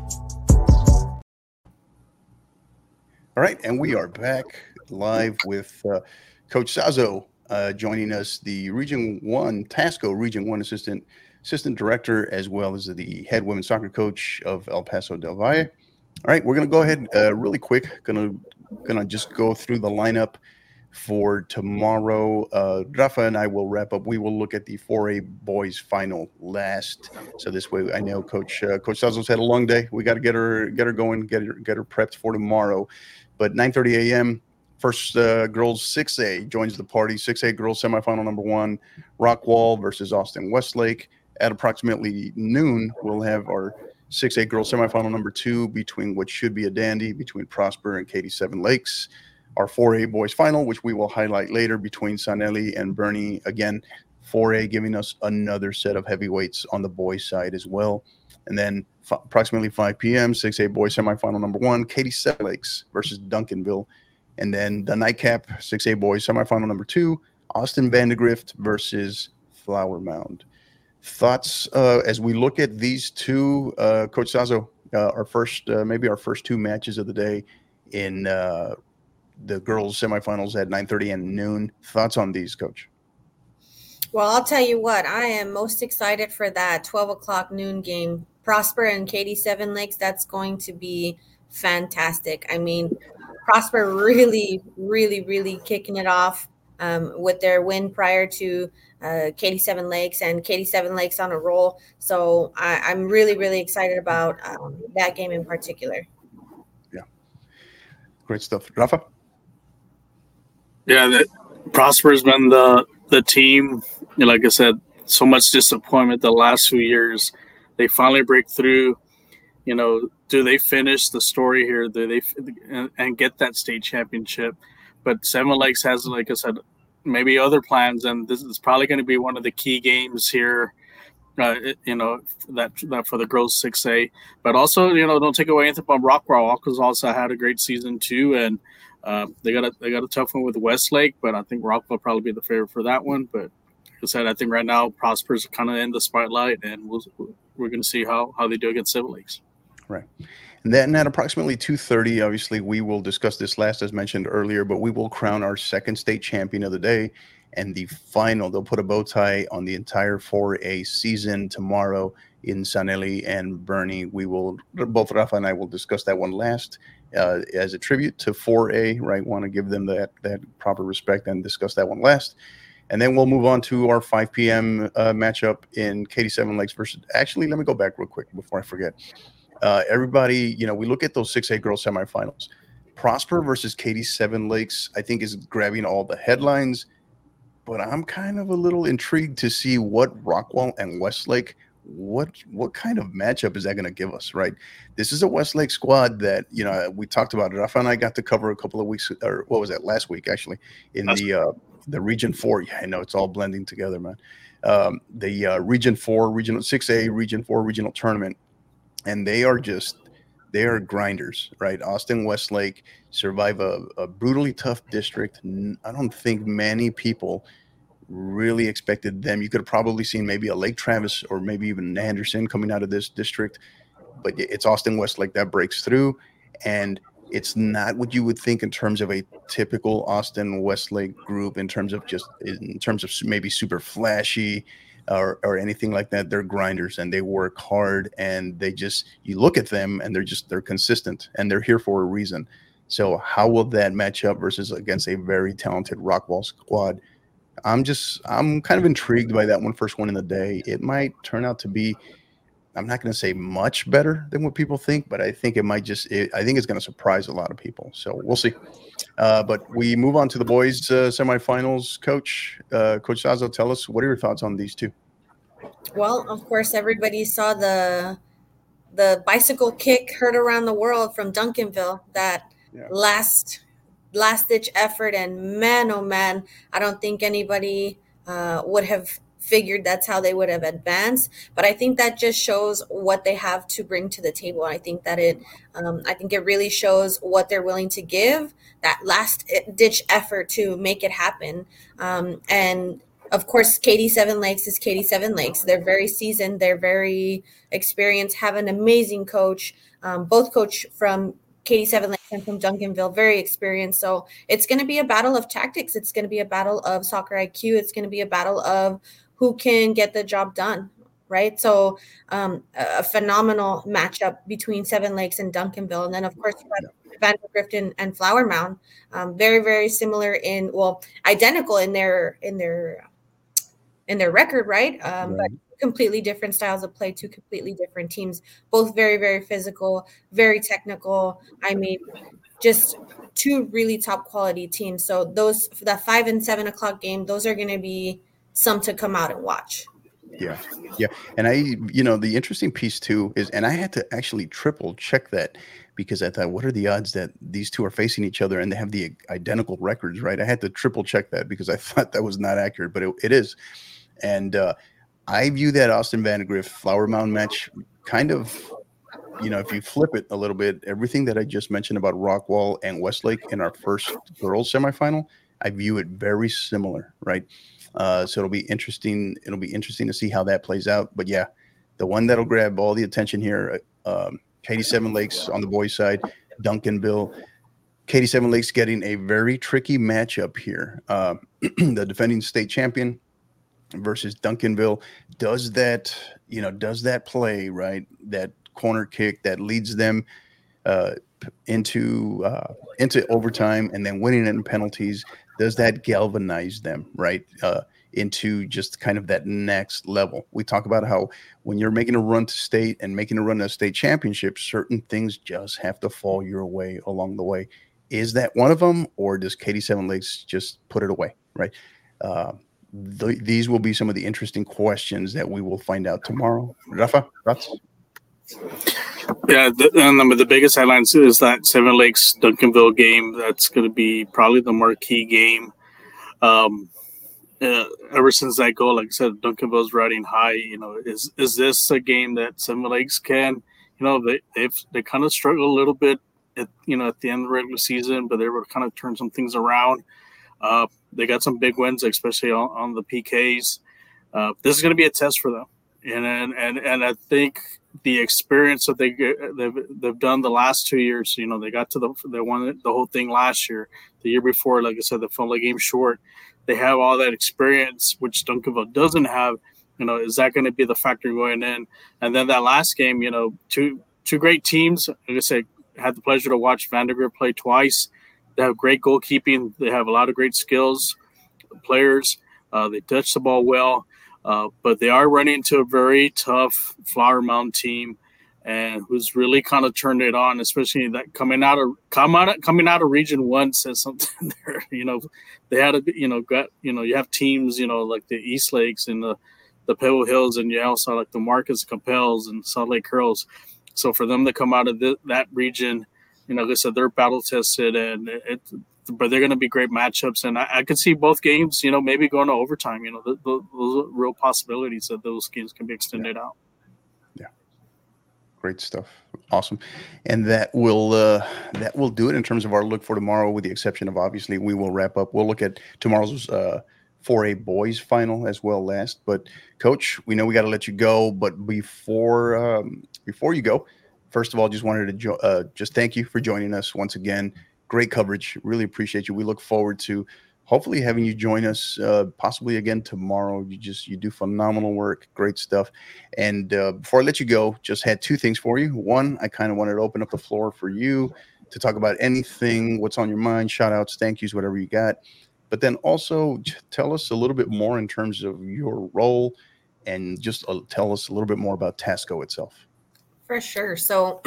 All right, and we are back live with uh, Coach Sazo uh, joining us, the Region one, Tasco Region one Assistant Assistant Director, as well as the head women's soccer coach of El Paso del Valle. All right, we're going to go ahead uh, really quick. Going to gonna just go through the lineup for tomorrow. Uh, Rafa and I will wrap up. We will look at the four A boys final last. So this way, I know Coach uh, Coach Sazo's had a long day. We got to get her get her going, get her get her prepped for tomorrow. But nine thirty a.m. First uh, girls six A joins the party. six A girls semifinal number one, Rockwall versus Austin Westlake. At approximately noon, we'll have our six A girls semifinal number two between what should be a dandy between Prosper and Katy Seven Lakes. Our four A boys final, which we will highlight later, between Sanelli and Bernie. Again, four A giving us another set of heavyweights on the boys side as well. And then f- approximately five p.m., six A boys semifinal number one, Katy Seven Lakes versus Duncanville. And then the nightcap, six A boys, semifinal number two, Austin Vandegrift versus Flower Mound. Thoughts uh, as we look at these two, uh, Coach Sazo, uh, our first, uh, maybe our first two matches of the day in uh, the girls semifinals at nine thirty and noon. Thoughts on these, Coach? Well, I'll tell you what, I am most excited for that twelve o'clock noon game. Prosper and Katy Seven Lakes, that's going to be fantastic. I mean, Prosper really, really, really kicking it off um, with their win prior to uh, Katy Seven Lakes, and Katy Seven Lakes on a roll. So I, I'm really, really excited about um, that game in particular. Yeah. Great stuff. Rafa? Yeah, the, Prosper's been the, the team, you know, like I said, so much disappointment the last few years. They finally break through. You know, do they finish the story here? Do they and, and get that state championship? But Seven Lakes has, like I said, maybe other plans, and this is probably going to be one of the key games here. Uh, you know, that that for the girls six A. But also, you know, don't take away anything from Rockwell, because also had a great season too, and uh, they got a they got a tough one with Westlake. But I think Rockwell will probably be the favorite for that one. But like I said, I think right now Prosper's kind of in the spotlight, and we'll, we're going to see how how they do against Seven Lakes. Right. And then at approximately two thirty, obviously, we will discuss this last, as mentioned earlier, but we will crown our second state champion of the day. And the final, they'll put a bow tie on the entire four A season tomorrow in Sanelli and Bernie. We will, both Rafa and I will discuss that one last uh, as a tribute to four A, right? Want to give them that, that proper respect and discuss that one last. And then we'll move on to our five p.m. Uh, matchup in Katy Seven Lakes versus, actually, let me go back real quick before I forget. Uh, everybody, you know, we look at those six A girls semifinals. Prosper versus Katy Seven Lakes, I think, is grabbing all the headlines. But I'm kind of a little intrigued to see what Rockwell and Westlake, what what kind of matchup is that going to give us, right? This is a Westlake squad that, you know, we talked about. Rafa and I got to cover a couple of weeks, or what was that, last week, actually, in That's the uh, the Region four. Yeah, I know, it's all blending together, man. Um, the uh, Region four, Regional six A, Region four regional tournament. And they are just, they are grinders, right? Austin Westlake survive a, a brutally tough district. I don't think many people really expected them. You could have probably seen maybe a Lake Travis or maybe even Anderson coming out of this district, but it's Austin Westlake that breaks through. And it's not what you would think in terms of a typical Austin Westlake group, in terms of just, in terms of maybe super flashy, Or, or anything like that. They're grinders and they work hard, and they just, you look at them and they're just, they're consistent and they're here for a reason. So how will that match up versus against a very talented Rockwell squad? I'm just, I'm kind of intrigued by that one, first one in the day. It might turn out to be, I'm not going to say much better than what people think, but I think it might just, it, I think it's going to surprise a lot of people. So we'll see. Uh, but we move on to the boys uh, semifinals. Coach, uh, Coach Sazo, tell us, what are your thoughts on these two? Well, of course, everybody saw the the bicycle kick heard around the world from Duncanville, that yeah. last last ditch effort. And man, oh man, I don't think anybody uh, would have figured that's how they would have advanced. But I think that just shows what they have to bring to the table. I think that it, um, I think it really shows what they're willing to give, that last ditch effort to make it happen. Um, and of course, Katy Seven Lakes is Katy Seven Lakes. They're very seasoned. They're very experienced, have an amazing coach, um, both coach from Katy Seven Lakes and from Duncanville, very experienced. So it's going to be a battle of tactics. It's going to be a battle of soccer I Q. It's going to be a battle of who can get the job done, right? So um, a phenomenal matchup between Seven Lakes and Duncanville. And then, of course, you have Vandegrift and, and Flower Mound, um, very, very similar in, well, identical in their in their in their record, right? Um, right. But completely different styles of play, two completely different teams, both very, very physical, very technical. I mean, just two really top quality teams. So those, for that five and seven o'clock game, those are going to be some to come out and watch. Yeah. Yeah. And I, you know, the interesting piece too is, and I had to actually triple check that, because I thought, what are the odds that these two are facing each other and they have the identical records, right? I had to triple check that because I thought that was not accurate, but it, it is. And uh, I view that Austin Vandegrift Flower Mound match kind of you know, if you flip it a little bit, everything that I just mentioned about Rockwall and Westlake in our first girls semifinal, I view it very similar, right? Uh, so it'll be interesting. It'll be interesting to see how that plays out. But yeah, the one that'll grab all the attention here, um, Katy Seven Lakes on the boys' side, Duncanville. Katy Seven Lakes getting a very tricky matchup here. Uh, the defending state champion versus Duncanville. Does that, you know, does that play, right? That corner kick that leads them uh, into uh, into overtime and then winning it in penalties. Does that galvanize them, right, uh, into just kind of that next level? We talk about how when you're making a run to state and making a run to a state championship, certain things just have to fall your way along the way. Is that one of them, or does Katy Seven Lakes just put it away, right? Uh, th- these will be some of the interesting questions that we will find out tomorrow. Rafa, thoughts? Yeah, the, and the biggest headlines is that Seven Lakes Duncanville game. That's going to be probably the marquee game. Um, uh, ever since that goal, like I said, Duncanville's riding high. You know, is is this a game that Seven Lakes can? You know, they they've they kind of struggled a little bit at you know at the end of the regular season, but they were kind of turned some things around. Uh, they got some big wins, especially on, on the P Ks. Uh, this is going to be a test for them, and and and, and I think the experience that they they've, they've done the last two years, you know, they got to the they won the whole thing last year. The year before, like I said, they fell a game short. They have all that experience, which Duncanville doesn't have. You know, is that going to be the factor going in? And then that last game, you know, two two great teams. Like I said, had the pleasure to watch Vandergrift play twice. They have great goalkeeping. They have a lot of great skills, players. Uh, they touch the ball well. Uh, but they are running into a very tough Flower Mound team, and who's really kind of turned it on, especially that coming out of come out of, coming out of Region One says something there. You know, they had a you know got you know you have teams you know like the East Lakes and the the Pebble Hills, and you also like the Marcus Capels and Salt Lake Curls. So for them to come out of the, that region, you know, like I said, they're battle tested, and it. it but they're going to be great matchups, and I, I could see both games, you know, maybe going to overtime. You know, the, the, those are real possibilities that those games can be extended yeah. out. Yeah, great stuff, awesome, and that will uh, that will do it in terms of our look for tomorrow. With the exception of obviously, we will wrap up. We'll look at tomorrow's uh, four A boys final as well last. But Coach, we know we got to let you go, but before um, before you go, first of all, just wanted to jo- uh, just thank you for joining us once again. Great coverage. Really appreciate you. We look forward to hopefully having you join us uh, possibly again tomorrow. You just you do phenomenal work. Great stuff. And uh, before I let you go, just had two things for you. One, I kind of wanted to open up the floor for you to talk about anything, what's on your mind, shout outs, thank yous, whatever you got. But then also tell us a little bit more in terms of your role, and just uh, tell us a little bit more about Tasco itself. For sure. So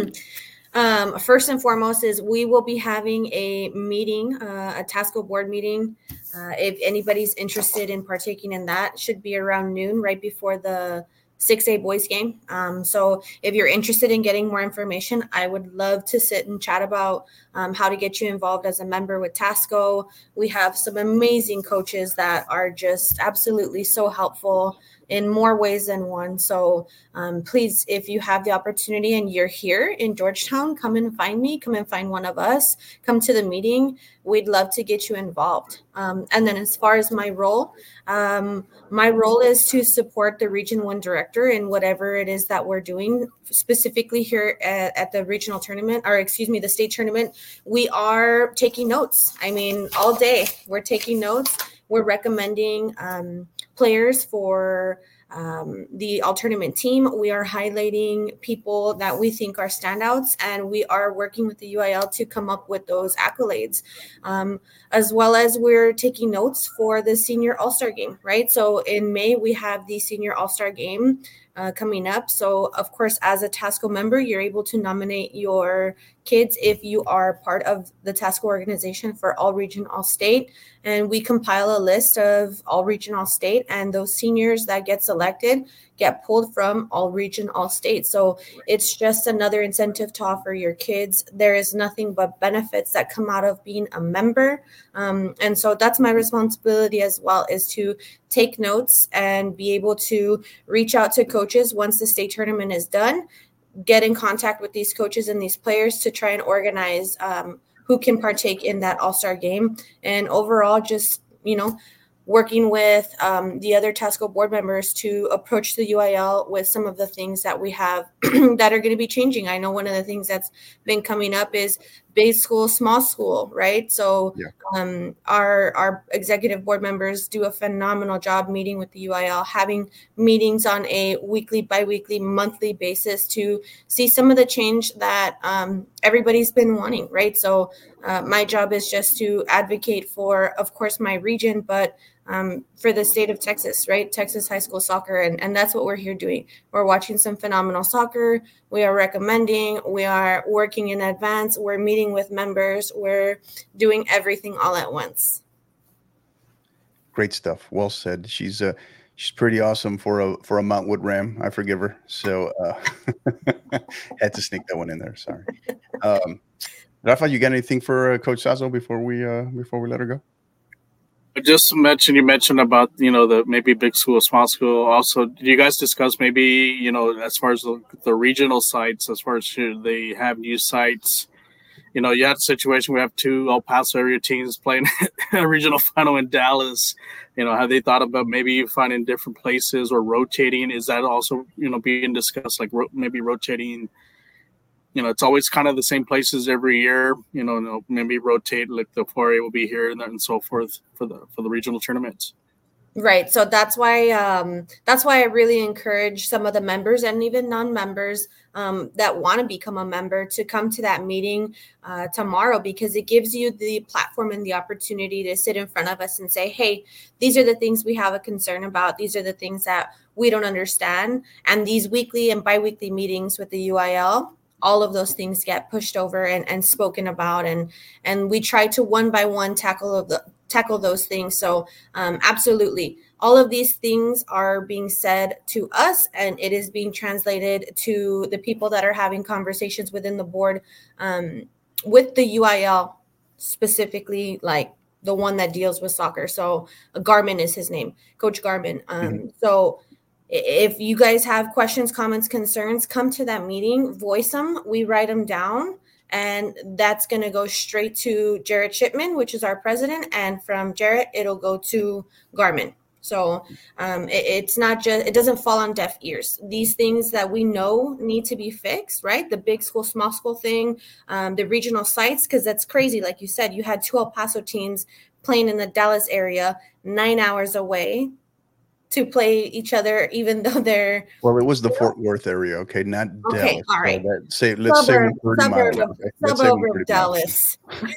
Um, first and foremost is we will be having a meeting, uh, a Tasco board meeting. Uh, if anybody's interested in partaking in that, should be around noon, right before the six A boys game. Um, so if you're interested in getting more information, I would love to sit and chat about um, how to get you involved as a member with Tasco. We have some amazing coaches that are just absolutely so helpful in more ways than one. So um, please, if you have the opportunity and you're here in Georgetown, come and find me, come and find one of us, come to the meeting. We'd love to get you involved. Um, and then as far as my role, um, my role is to support the Region one director in whatever it is that we're doing, specifically here at, at the regional tournament, or excuse me, the state tournament. We are taking notes. I mean, all day we're taking notes. We're recommending um, players for um, the all-tournament team. We are highlighting people that we think are standouts, and we are working with the U I L to come up with those accolades, um, as well as we're taking notes for the senior all-star game, right? So in May, we have the senior all-star game uh, coming up. So of course, as a Tasco member, you're able to nominate your kids if you are part of the Tasco organization for all region, all state. And we compile a list of all region, all state, and those seniors that get selected get pulled from all region, all state. So it's just another incentive to offer your kids. There is nothing but benefits that come out of being a member. Um, and so that's my responsibility as well, is to take notes and be able to reach out to coaches once the state tournament is done, get in contact with these coaches and these players to try and organize um, who can partake in that all-star game. And overall, just, you know, working with um, the other Tasco board members to approach the U I L with some of the things that we have that are going to be changing. I know one of the things that's been coming up is big school, small school, right? So yeah. um, our our executive board members do a phenomenal job meeting with the U I L, having meetings on a weekly, biweekly, monthly basis to see some of the change that um, everybody's been wanting, right? So uh, my job is just to advocate for, of course, my region, but um, for the state of Texas, right? Texas high school soccer. And, and that's what we're here doing. We're watching some phenomenal soccer. We are recommending, we are working in advance. We're meeting with members. We're doing everything all at once. Great stuff. Well said. She's uh, she's pretty awesome for a, for a Mount Wood Ram. I forgive her. So uh, had to sneak that one in there. Sorry. Um, Rafa, you got anything for uh, Coach Sazo before we, uh, before we let her go? Just to mention, you mentioned about, you know, the maybe big school, small school. Also, did you guys discuss maybe, you know, as far as the, the regional sites, as far as should they have new sites? You know, you had a situation, we have two El Paso area teams playing a regional final in Dallas. You know, have they thought about maybe finding different places or rotating? Is that also, you know, being discussed, like ro- maybe rotating? You know, it's always kind of the same places every year. You know, maybe rotate, like the four A will be here and, and so forth for the for the regional tournaments. Right. So that's why um, that's why I really encourage some of the members and even non-members um, that want to become a member to come to that meeting uh, tomorrow, because it gives you the platform and the opportunity to sit in front of us and say, hey, these are the things we have a concern about. These are the things that we don't understand. And these weekly and biweekly meetings with the U I L, all of those things get pushed over and, and spoken about. And, and we try to one by one tackle of the tackle those things. So um, absolutely. All of these things are being said to us, and it is being translated to the people that are having conversations within the board um, with the U I L, specifically, like the one that deals with soccer. So uh, Garmin is his name, Coach Garmin. Um, mm-hmm. So if you guys have questions, comments, concerns, come to that meeting, voice them, we write them down, and that's going to go straight to Jarrett Shipman, which is our president. And from Jarrett, it'll go to Garmin. So um, it, it's not just, it doesn't fall on deaf ears. These things that we know need to be fixed, right? The big school, small school thing, um, the regional sites, because that's crazy. Like you said, you had two El Paso teams playing in the Dallas area, nine hours away to play each other, even though they're well, it was the Fort Worth area, okay, not okay. Dallas. All right, so that, say let's suburb, say thirty suburb, miles. okay? Suburb of Dallas.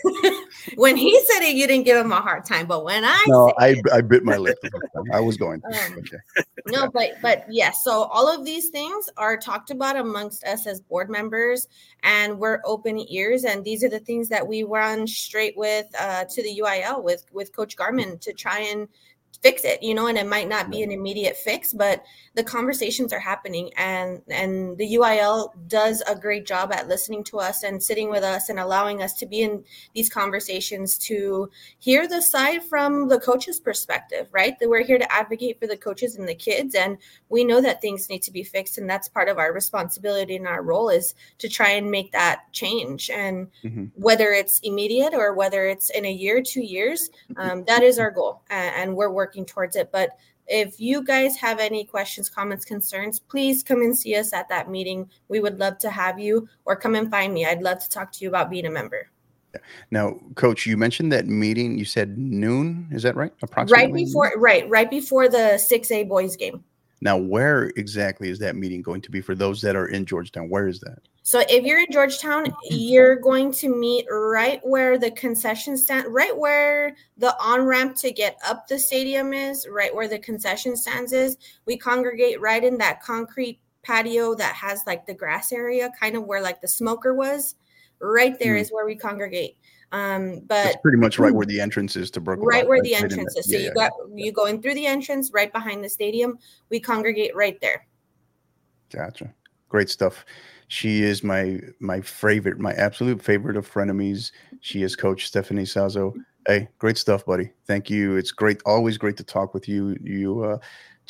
When he said it, you didn't give him a hard time, but when I no, I it, I bit my lip. I was going. To. Um, okay. No, yeah. but but yes. Yeah, so all of these things are talked about amongst us as board members, and we're open ears. And these are the things that we run straight with uh, to the U I L with with Coach Garmin to try and fix it, you know, and it might not be an immediate fix, but the conversations are happening, and and the U I L does a great job at listening to us and sitting with us and allowing us to be in these conversations to hear the side from the coach's perspective, right? That we're here to advocate for the coaches and the kids, and we know that things need to be fixed, and that's part of our responsibility and our role is to try and make that change. And mm-hmm. whether it's immediate or whether it's in a year, two years, um, that is our goal, and, and we're working towards it. But if you guys have any questions, comments, concerns, please come and see us at that meeting. We would love to have you, or come and find me. I'd love to talk to you about being a member. Now, Coach, you mentioned that meeting, you said noon, is that right? Approximately? Right before, right, right before the six A boys game. Now, where exactly is that meeting going to be for those that are in Georgetown? Where is that? So if you're in Georgetown, you're going to meet right where the concession stand, right where the on-ramp to get up the stadium is, right where the concession stands is. We congregate right in that concrete patio that has like the grass area, kind of where like the smoker was. Right there mm. is where we congregate. Um, but that's pretty much right where the entrance is to Brooklyn. Right where the entrance is. So yeah, you got yeah. you go in through the entrance, right behind the stadium. We congregate right there. Gotcha. Great stuff. She is my my favorite, my absolute favorite of frenemies. She is Coach Stephanie Sazo. Hey, great stuff, buddy. Thank you. It's great, always great to talk with you. You uh, just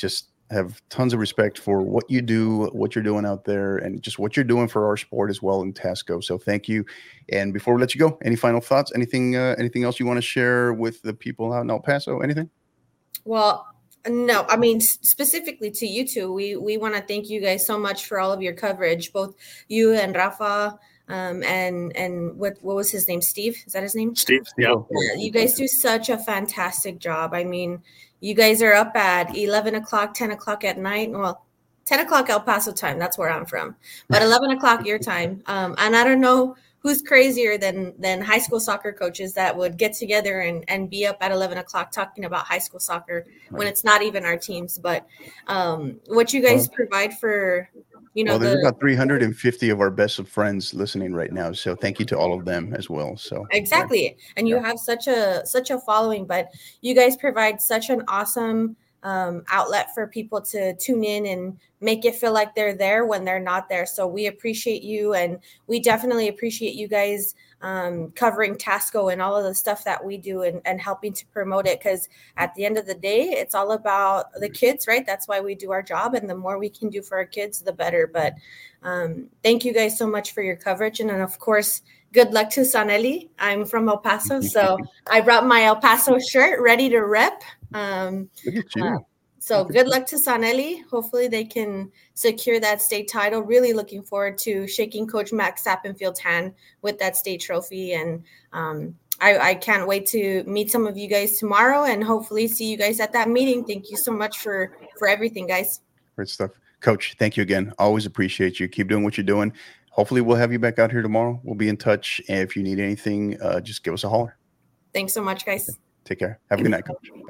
have tons of respect for what you do, what you're doing out there, and just what you're doing for our sport as well in Tasco. So thank you. And before we let you go, any final thoughts? Anything, uh, anything else you want to share with the people out in El Paso? Anything? Well, no, I mean, specifically to you two, we, we want to thank you guys so much for all of your coverage, both you and Rafa, um, and, and what, what was his name? Steve, is that his name? Steve. Yeah. Yeah, you guys do such a fantastic job. I mean, you guys are up at eleven o'clock, ten o'clock at night. Well, ten o'clock El Paso time. That's where I'm from. But eleven o'clock your time. Um, and I don't know who's crazier than than high school soccer coaches that would get together and, and be up at eleven o'clock talking about high school soccer when it's not even our teams. But um, what you guys well, provide for, you know, well, there's the, about three hundred fifty of our best of friends listening right now. So thank you to all of them as well. So exactly. Yeah. And you yeah. have such a such a following, but you guys provide such an awesome um, outlet for people to tune in and make it feel like they're there when they're not there. So we appreciate you, and we definitely appreciate you guys um, covering Tasco and all of the stuff that we do and, and helping to promote it. Because at the end of the day, it's all about the kids, right? That's why we do our job. And the more we can do for our kids, the better. But um, thank you guys so much for your coverage. And then, of course, good luck to Sanelli. I'm from El Paso, so I brought my El Paso shirt ready to rep. Um, Look at you. Uh, so good luck to Sanelli. Hopefully they can secure that state title. Really looking forward to shaking Coach Max Sappenfield's hand with that state trophy. And um, I, I can't wait to meet some of you guys tomorrow and hopefully see you guys at that meeting. Thank you so much for, for everything, guys. Great stuff. Coach, thank you again. Always appreciate you. Keep doing what you're doing. Hopefully we'll have you back out here tomorrow. We'll be in touch. And if you need anything, uh, just give us a holler. Thanks so much, guys. Take care. Have a good night, Coach. Bye.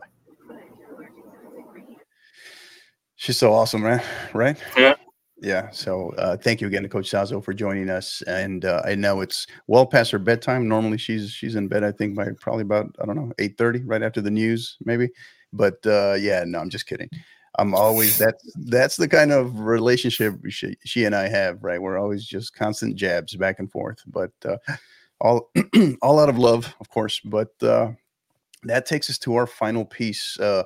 She's so awesome, man. Right? Yeah. Yeah. So uh, thank you again to Coach Sazo for joining us. And uh, I know it's well past her bedtime. Normally she's she's in bed, I think, by probably about, I don't know, eight thirty, right after the news, maybe. But uh, yeah, no, I'm just kidding. I'm always that's that's the kind of relationship she, she and I have, right? We're always just constant jabs back and forth, but uh, all all out of love, of course. But uh, that takes us to our final piece, uh,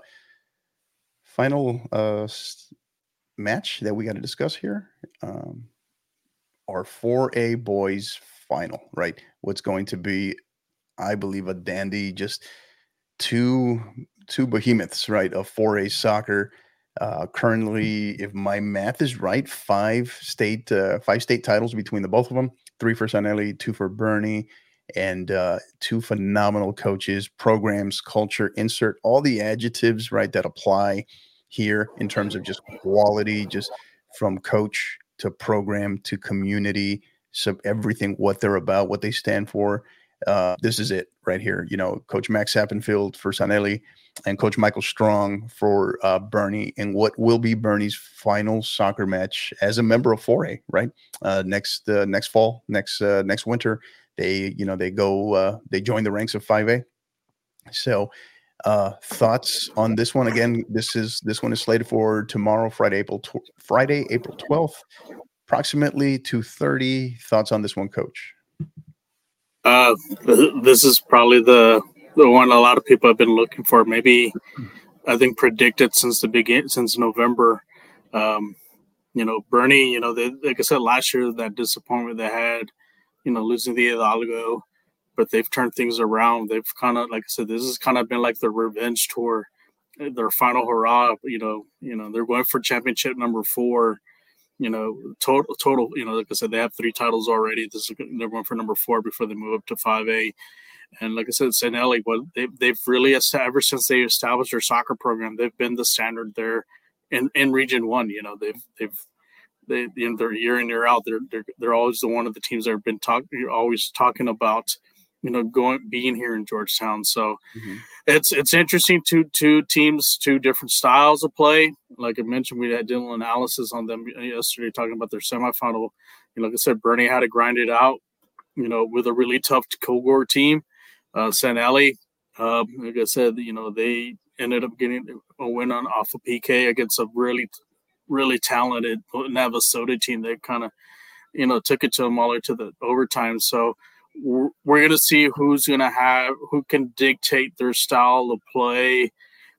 final uh, match that we got to discuss here. Um, our four A boys final, right? What's going to be, I believe, a dandy, just two two behemoths, right? Of four A soccer. Uh, currently, if my math is right, five state uh, five state titles between the both of them. Three for Sanelli, two for Bernie, and uh, two phenomenal coaches, programs, culture, insert all the adjectives, right, that apply here in terms of just quality, just from coach to program to community, so everything, what they're about, what they stand for. Uh, this is it right here. You know, Coach Max Sappenfield for Sanelli and Coach Michael Strong for uh, Bernie, and what will be Bernie's final soccer match as a member of four A, right? Uh, next uh, next fall, next uh, next winter, they you know they go uh, they join the ranks of five A. So, uh, thoughts on this one? Again, this is this one is slated for tomorrow, Friday, April tw- Friday, April twelfth, approximately two thirty. Thoughts on this one, Coach? Uh, this is probably the the one a lot of people have been looking for. Maybe I think predicted since the begin since November. Um, you know, Bernie. You know, they, like I said last year, that disappointment they had, you know, losing the Hidalgo, but they've turned things around. They've kind of, like I said, this has kind of been like their revenge tour, their final hurrah. You know, you know, they're going for championship number four. You know, total, total, you know, like I said, they have three titles already. This is, they're going for number four before they move up to five A. And like I said, Sanelli, well, they, they've really, ever since they established their soccer program, they've been the standard there in, in Region One. You know, they've, they've, they, you know, they're year in, year out. They're, they're, they're always the one of the teams that have been talking, always talking about, you know, going, being here in Georgetown. So mm-hmm. it's, it's interesting. Two, two teams, two different styles of play. Like I mentioned, we had digital analysis on them yesterday, talking about their semifinal. You know, like I said, Bernie had to grind it out, you know, with a really tough Kilgore team. Uh, Sanelli, uh, like I said, you know, they ended up getting a win on off of P K against a really, really talented Navasota team that kind of, you know, took it to them all to the overtime. So we're, we're going to see who's going to have, who can dictate their style of play.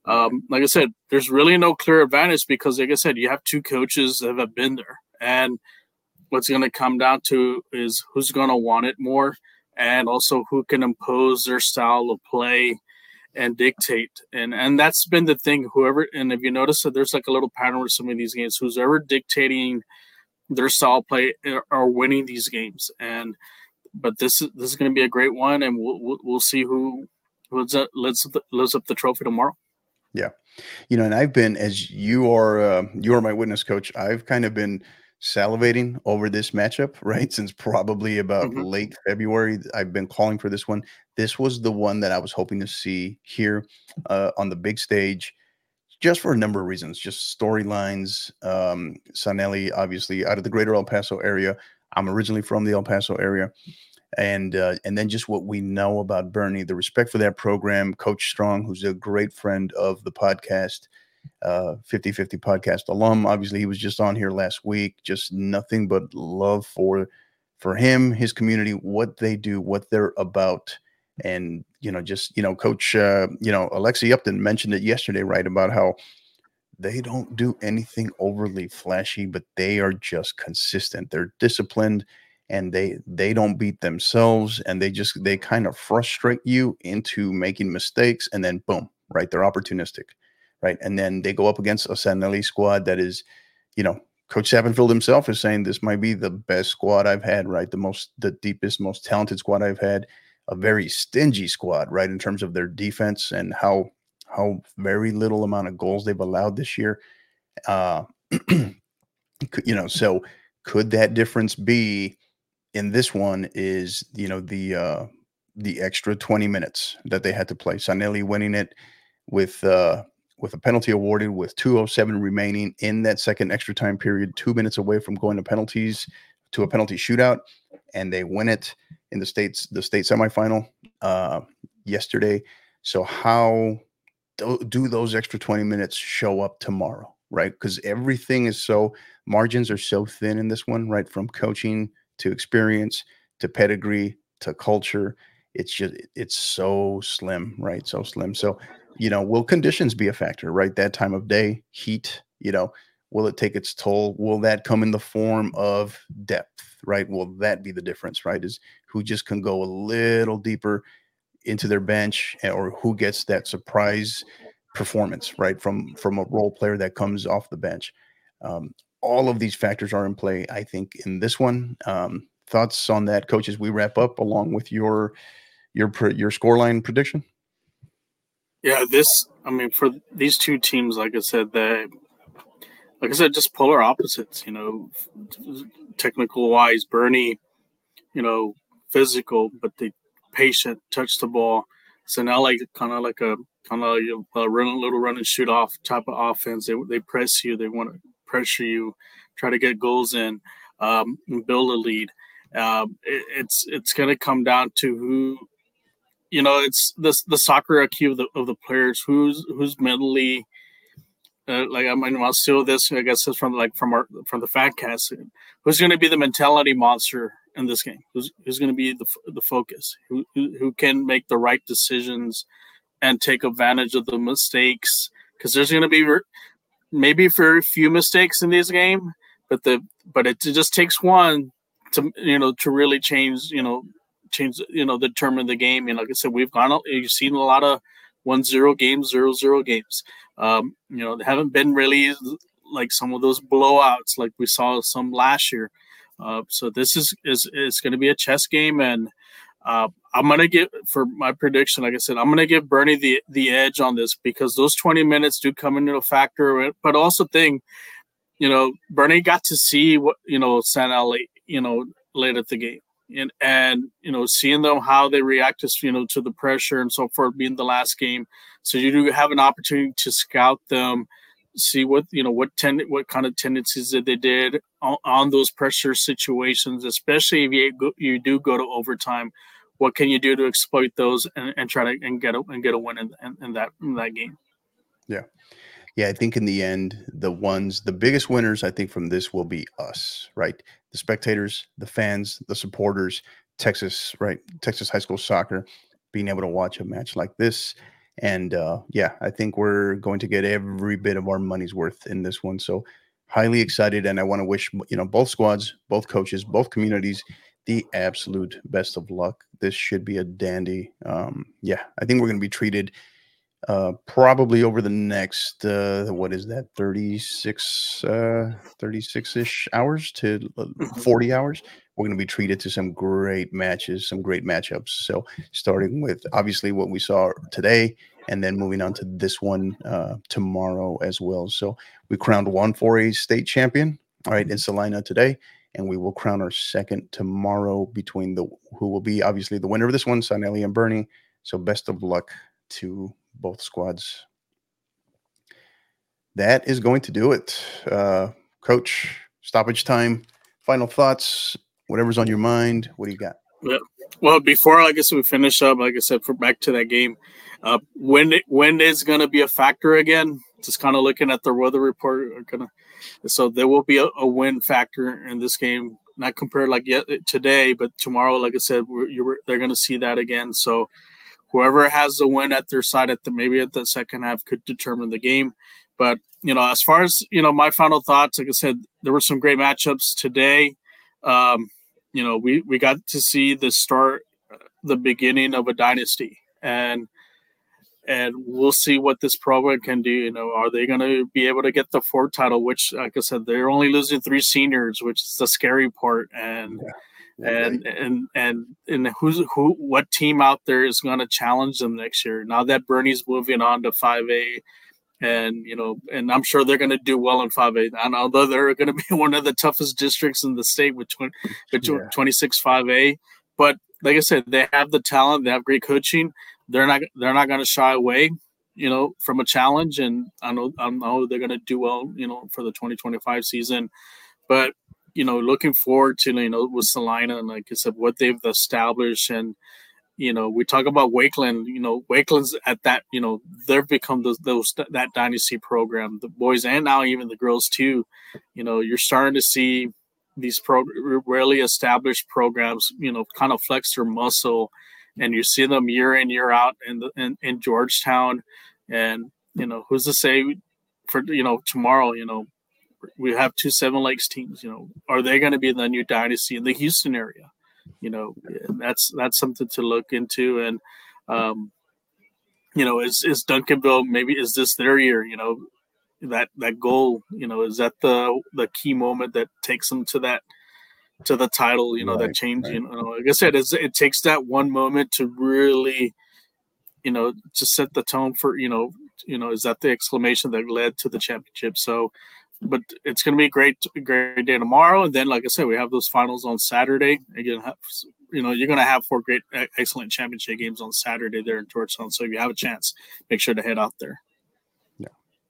Um, like I said, there's really no clear advantage because, like I said, you have two coaches that have been there. And what's going to come down to is who's going to want it more and also who can impose their style of play and dictate. And and that's been the thing. Whoever, and if you notice that there's like a little pattern with some of these games, who's ever dictating their style of play are winning these games. And but this is this is going to be a great one, and we'll we'll, we'll see who lives up, lives up the, lives up the trophy tomorrow. Yeah, you know, and I've been, as you are, uh, you are my witness, Coach. I've kind of been salivating over this matchup, right? Since probably about Mm-hmm. late February, I've been calling for this one. This was the one that I was hoping to see here uh, on the big stage, just for a number of reasons, just storylines. Um, Sanelli, obviously, out of the greater El Paso area. I'm originally from the El Paso area. And uh, and then just what we know about Bernie, the respect for that program, Coach Strong, who's a great friend of the podcast, uh, fifty fifty podcast alum. Obviously, he was just on here last week. Just nothing but love for for him, his community, what they do, what they're about. And, you know, just, you know, Coach, uh, you know, Alexi Upton mentioned it yesterday, right, about how they don't do anything overly flashy, but they are just consistent. They're disciplined. And they they don't beat themselves, and they just they kind of frustrate you into making mistakes, and then boom, right? They're opportunistic, right? And then they go up against a Sanelli squad that is, you know, Coach Sappenfield himself is saying this might be the best squad I've had, right? The most, the deepest, most talented squad I've had. A very stingy squad, right, in terms of their defense and how how very little amount of goals they've allowed this year. Uh, you know, so could that difference be? In this one is, you know, the uh, the extra twenty minutes that they had to play. Sanelli winning it with uh, with a penalty awarded with two oh seven remaining in that second extra time period, two minutes away from going to penalties to a penalty shootout, and they win it in the states the state semifinal uh, yesterday. So how do, do those extra twenty minutes show up tomorrow, right? Because everything is so margins are so thin in this one, right? From coaching to experience, to pedigree, to culture. It's just, it's so slim, right? So slim. So, you know, will conditions be a factor, right? That time of day, heat, you know, will it take its toll? Will that come in the form of depth, right? Will that be the difference, right? Is who just can go a little deeper into their bench, or who gets that surprise performance, right? From, from a role player that comes off the bench. Um, All of these factors are in play, I think, in this one. Um, thoughts on that, Coach, as we wrap up, along with your your your scoreline prediction? Yeah, this. I mean, for these two teams, like I said, they, like I said, just polar opposites. You know, technical wise, Bernie, you know, physical, but they patient, touch the ball. So now, like kind of like a kind of like a run, little run and shoot off type of offense. They they press you. They want to pressure you, try to get goals in, um, and build a lead. Um, it, it's it's going to come down to who, you know, it's the the soccer I Q of the of the players. Who's who's mentally, uh, like I mean, I'll steal this. I guess it's from like from our from the Fatcast. Who's going to be the mentality monster in this game? Who's who's going to be the the focus? Who, who who can make the right decisions and take advantage of the mistakes? Because there's going to be maybe very few mistakes in this game, but the but it just takes one to you know to really change you know change you know determine the game. And like I said, we've gone you've seen a lot of one zero games, zero zero games. Um, you know, they haven't been really like some of those blowouts like we saw some last year. Uh, so this is is is going to be a chess game, and uh, I'm going to give for my prediction. Like I said, I'm going to give Bernie the the edge on this because those twenty minutes do come into a factor. But also, think, you know, Bernie got to see what you know Sanelli, you know, late at the game, and and you know, seeing them how they react to you know to the pressure and so forth, being the last game. So you do have an opportunity to scout them, see what you know what tend what kind of tendencies that they did on, on those pressure situations, especially if you go, you do go to overtime. What can you do to exploit those and, and try to and get a and get a win in, in, in that in that game? Yeah, yeah. I think in the end, the ones the biggest winners, I think, from this will be us, right? The spectators, the fans, the supporters, Texas, right? Texas high school soccer, being able to watch a match like this And uh, yeah, I think we're going to get every bit of our money's worth in this one. So highly excited. And I want to wish, you know, both squads, both coaches, both communities, the absolute best of luck. This should be a dandy. Um, yeah, I think we're going to be treated uh, probably over the next, uh, what is that, thirty-six, uh, thirty-six-ish hours to forty hours. We're going to be treated to some great matches, some great matchups. So starting with obviously what we saw today, and then moving on to this one uh, tomorrow as well. So we crowned one four A state champion, all right, in Salina today, and we will crown our second tomorrow between the who will be obviously the winner of this one, Sanelli and Bernie. So best of luck to both squads. That is going to do it. Uh, Coach, stoppage time, final thoughts, whatever's on your mind. What do you got? Yeah. Well, before I guess we finish up, like I said, for back to that game, uh, when it, when is going to be a factor again? Just kind of looking at the weather report, kind of. So there will be a, a win factor in this game, not compared like yet today, but tomorrow, like I said, we're, you're, they're going to see that again. So whoever has the win at their side at the maybe at the second half could determine the game. But you know, as far as you know, my final thoughts, like I said, there were some great matchups today. Um, you know, we we got to see the start, the beginning of a dynasty, and and we'll see what this program can do. You know, are they going to be able to get the fourth title? Which, like I said, they're only losing three seniors, which is the scary part. And yeah. and, and and and who's who? What team out there is going to challenge them next year? Now that Bernie's moving on to five A, and you know, and I'm sure they're going to do well in five A. And although they're going to be one of the toughest districts in the state with twenty, with yeah. twenty-six five A, but like I said, they have the talent, they have great coaching. They're not they're not going to shy away, you know, from a challenge, and I know I know they're going to do well, you know, for the twenty twenty-five season. But you know, looking forward to you know with Salina and like I said, what they've established, and you know, we talk about Wakeland. You know, Wakeland's at that. You know, they've become those, those that dynasty program, the boys and now even the girls too. You know, you're starting to see these pro rarely established programs, you know, kind of flex their muscle. And you see them year in, year out in the in, in Georgetown, and you know who's to say for you know tomorrow you know we have two Seven Lakes teams. You know, are they going to be the new dynasty in the Houston area? You know, that's that's something to look into. And um, you know, is is Duncanville maybe is this their year? You know, that that goal. You know, is that the the key moment that takes them to that. to the title, you know, right, that change, right. you know, like I said, it's, it takes that one moment to really, you know, to set the tone for, you know, you know, is that the exclamation that led to the championship? So, but it's going to be a great, great day tomorrow. And then, like I said, we have those finals on Saturday. Again, you know, you're going to have four great, excellent championship games on Saturday there in Georgetown. So if you have a chance, make sure to head out there. Yeah.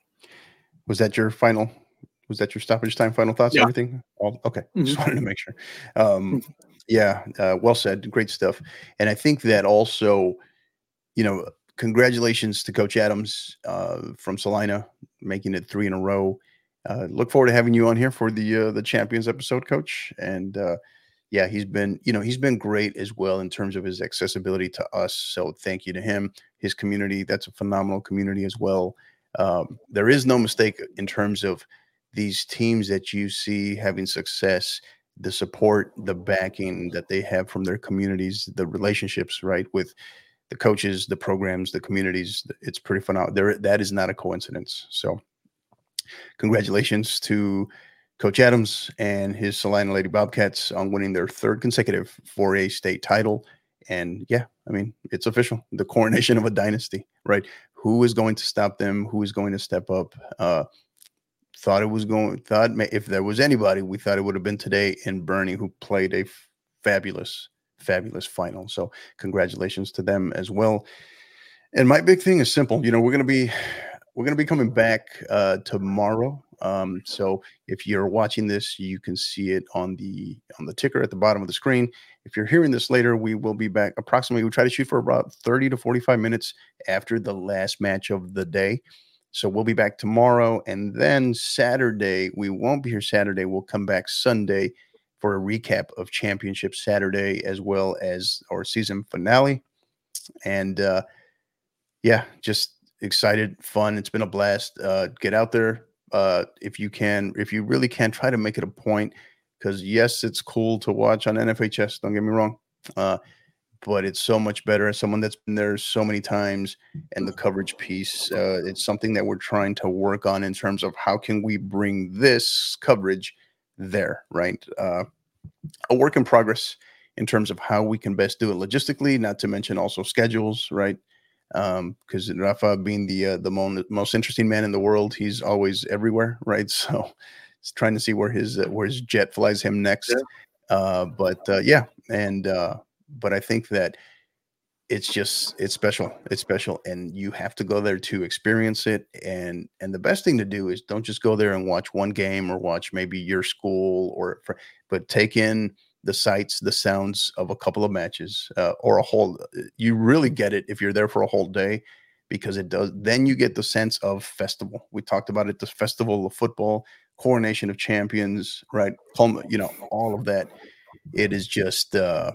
Was that your final? Was that your stoppage time? Final thoughts? Yeah. Everything? All, okay. Mm-hmm. Just wanted to make sure. Um, yeah. Uh, well said. Great stuff. And I think that also, you know, congratulations to Coach Adams uh, from Salina, making it three in a row. Uh, look forward to having you on here for the uh, the Champions episode, Coach. And uh, yeah, he's been, you know, he's been great as well in terms of his accessibility to us. So thank you to him, his community. That's a phenomenal community as well. Um, there is no mistake in terms of these teams that you see having success, the support, the backing that they have from their communities, the relationships, right, with the coaches, the programs, the communities. It's pretty phenomenal. There, that is not a coincidence. So congratulations to Coach Adams and his Salina Lady Bobcats on winning their third consecutive four A state title. And yeah, I mean, it's official, the coronation of a dynasty, right? Who is going to stop them? Who is going to step up? Uh, Thought it was going, thought if there was anybody, we thought it would have been today in Bernie, who played a f- fabulous, fabulous final. So congratulations to them as well. And my big thing is simple. You know, we're going to be, we're going to be coming back uh, tomorrow. Um, so if you're watching this, you can see it on the, on the ticker at the bottom of the screen. If you're hearing this later, we will be back approximately, we try to shoot for about thirty to forty-five minutes after the last match of the day. So we'll be back tomorrow, and then Saturday, we won't be here Saturday. We'll come back Sunday for a recap of Championship Saturday, as well as our season finale. And uh, yeah, just excited, fun. It's been a blast. Uh, get out there. Uh, if you can, if you really can, try to make it a point, because yes, it's cool to watch on N F H S. Don't get me wrong. Uh, but it's so much better as someone that's been there so many times, and the coverage piece. Uh, it's something that we're trying to work on in terms of how can we bring this coverage there, right? Uh, a work in progress in terms of how we can best do it logistically, not to mention also schedules, right? Um, because Rafa being the uh, the mo- most interesting man in the world, he's always everywhere, right? So it's trying to see where his uh, where his jet flies him next. Yeah. Uh, but uh, yeah, and uh, but I think that it's just it's special. It's special, and you have to go there to experience it. And and the best thing to do is don't just go there and watch one game or watch maybe your school or for, but take in the sights, the sounds of a couple of matches uh, or a whole. You really get it if you're there for a whole day, because it does. Then you get the sense of festival. We talked about it, the festival of football, coronation of champions, right? You know, all of that. It is just. Uh,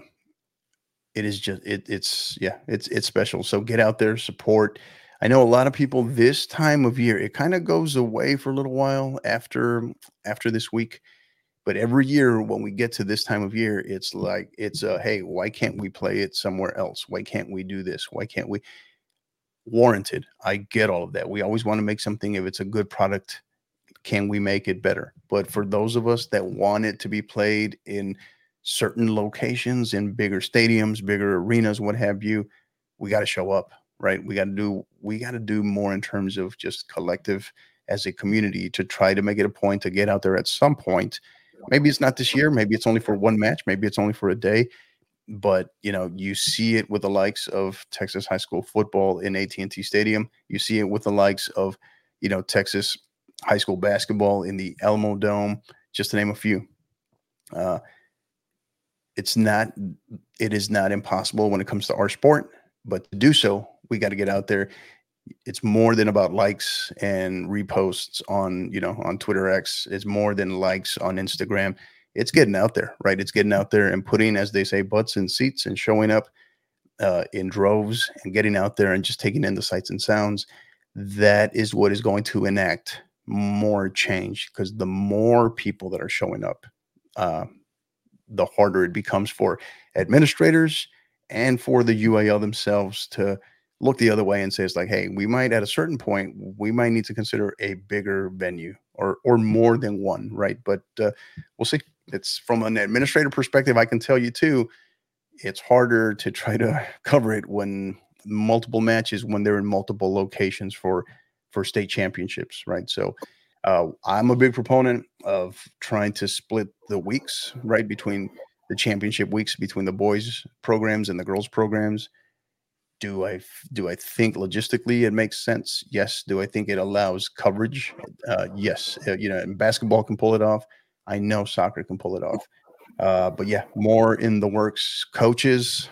It is just it, it's yeah it's it's special. So get out there, support. I know a lot of people this time of year, it kind of goes away for a little while after after this week, but every year when we get to this time of year, it's like it's uh hey, why can't we play it somewhere else? Why can't we do this? Why can't we? Warranted. I get all of that. We always want to make something. If it's a good product, can we make it better? But for those of us that want it to be played in certain locations, in bigger stadiums, bigger arenas, what have you, we got to show up, right? We got to do, we got to do more in terms of just collective as a community to try to make it a point to get out there at some point. Maybe it's not this year. Maybe it's only for one match. Maybe it's only for a day. But, you know, you see it with the likes of Texas high school football in A T and T Stadium. You see it with the likes of, you know, Texas high school basketball in the Alamo Dome, just to name a few. Uh, It's not, it is not impossible when it comes to our sport, but to do so, we got to get out there. It's more than about likes and reposts on, you know, on Twitter X. It's more than likes on Instagram. It's getting out there, right? It's getting out there and putting, as they say, butts in seats and showing up uh, in droves and getting out there and just taking in the sights and sounds. That is what is going to enact more change, because the more people that are showing up, uh, the harder it becomes for administrators and for the U A L themselves to look the other way and say, it's like, hey, we might at a certain point, we might need to consider a bigger venue or or more than one, right? But uh, we'll see. It's from an administrator perspective, I can tell you too, it's harder to try to cover it when multiple matches, when they're in multiple locations for for state championships, right? So Uh, I'm a big proponent of trying to split the weeks, right, between the championship weeks, between the boys programs and the girls programs. Do I do I think logistically it makes sense? Yes. Do I think it allows coverage? Uh, yes. Uh, you know, and basketball can pull it off. I know soccer can pull it off. Uh, but yeah, more in the works. Coaches,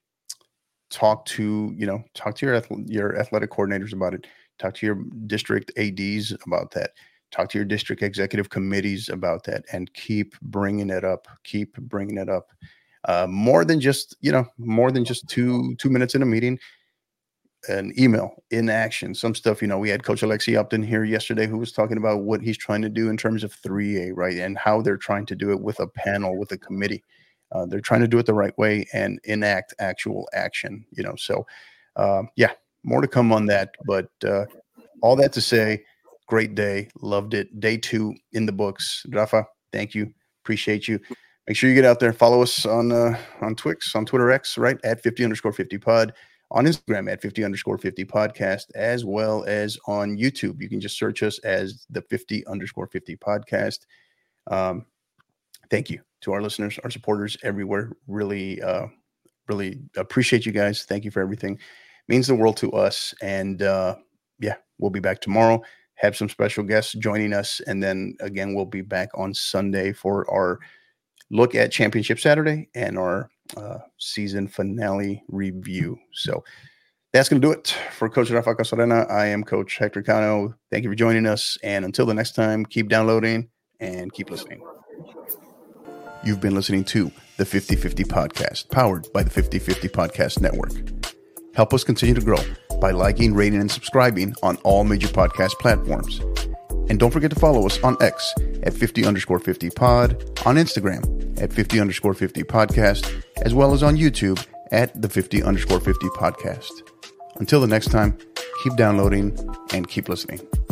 talk to you know talk to your your athletic coordinators about it. Talk to your district A Ds about that. Talk to your district executive committees about that, and keep bringing it up. Keep bringing it up. Uh, more than just, you know, more than just two two minutes in a meeting, an email, in action, some stuff. You know, we had Coach Alexi Upton here yesterday who was talking about what he's trying to do in terms of three A, right, and how they're trying to do it with a panel, with a committee. Uh, they're trying to do it the right way and enact actual action, you know. So, uh, yeah, more to come on that. But uh, all that to say, great day. Loved it. Day two in the books. Rafa, thank you. Appreciate you. Make sure you get out there. Follow us on uh, on Twix, on Twitter X, right, at fifty underscore fifty pod. On Instagram at fifty underscore fifty podcast, as well as on YouTube. You can just search us as the fifty underscore fifty podcast. Um, thank you to our listeners, our supporters everywhere. Really, uh, really appreciate you guys. Thank you for everything. Means the world to us. And uh, yeah, we'll be back tomorrow. Have some special guests joining us. And then again, we'll be back on Sunday for our look at Championship Saturday and our uh, season finale review. So that's going to do it for Coach Rafa Casarena. I am Coach Hector Cano. Thank you for joining us. And until the next time, keep downloading and keep listening. You've been listening to the fifty fifty Podcast, powered by the fifty fifty Podcast Network. Help us continue to grow by liking, rating, and subscribing on all major podcast platforms. And don't forget to follow us on X at fifty underscore fifty pod, on Instagram at fifty underscore fifty podcast, as well as on YouTube at the fifty underscore fifty podcast. Until the next time, keep downloading and keep listening.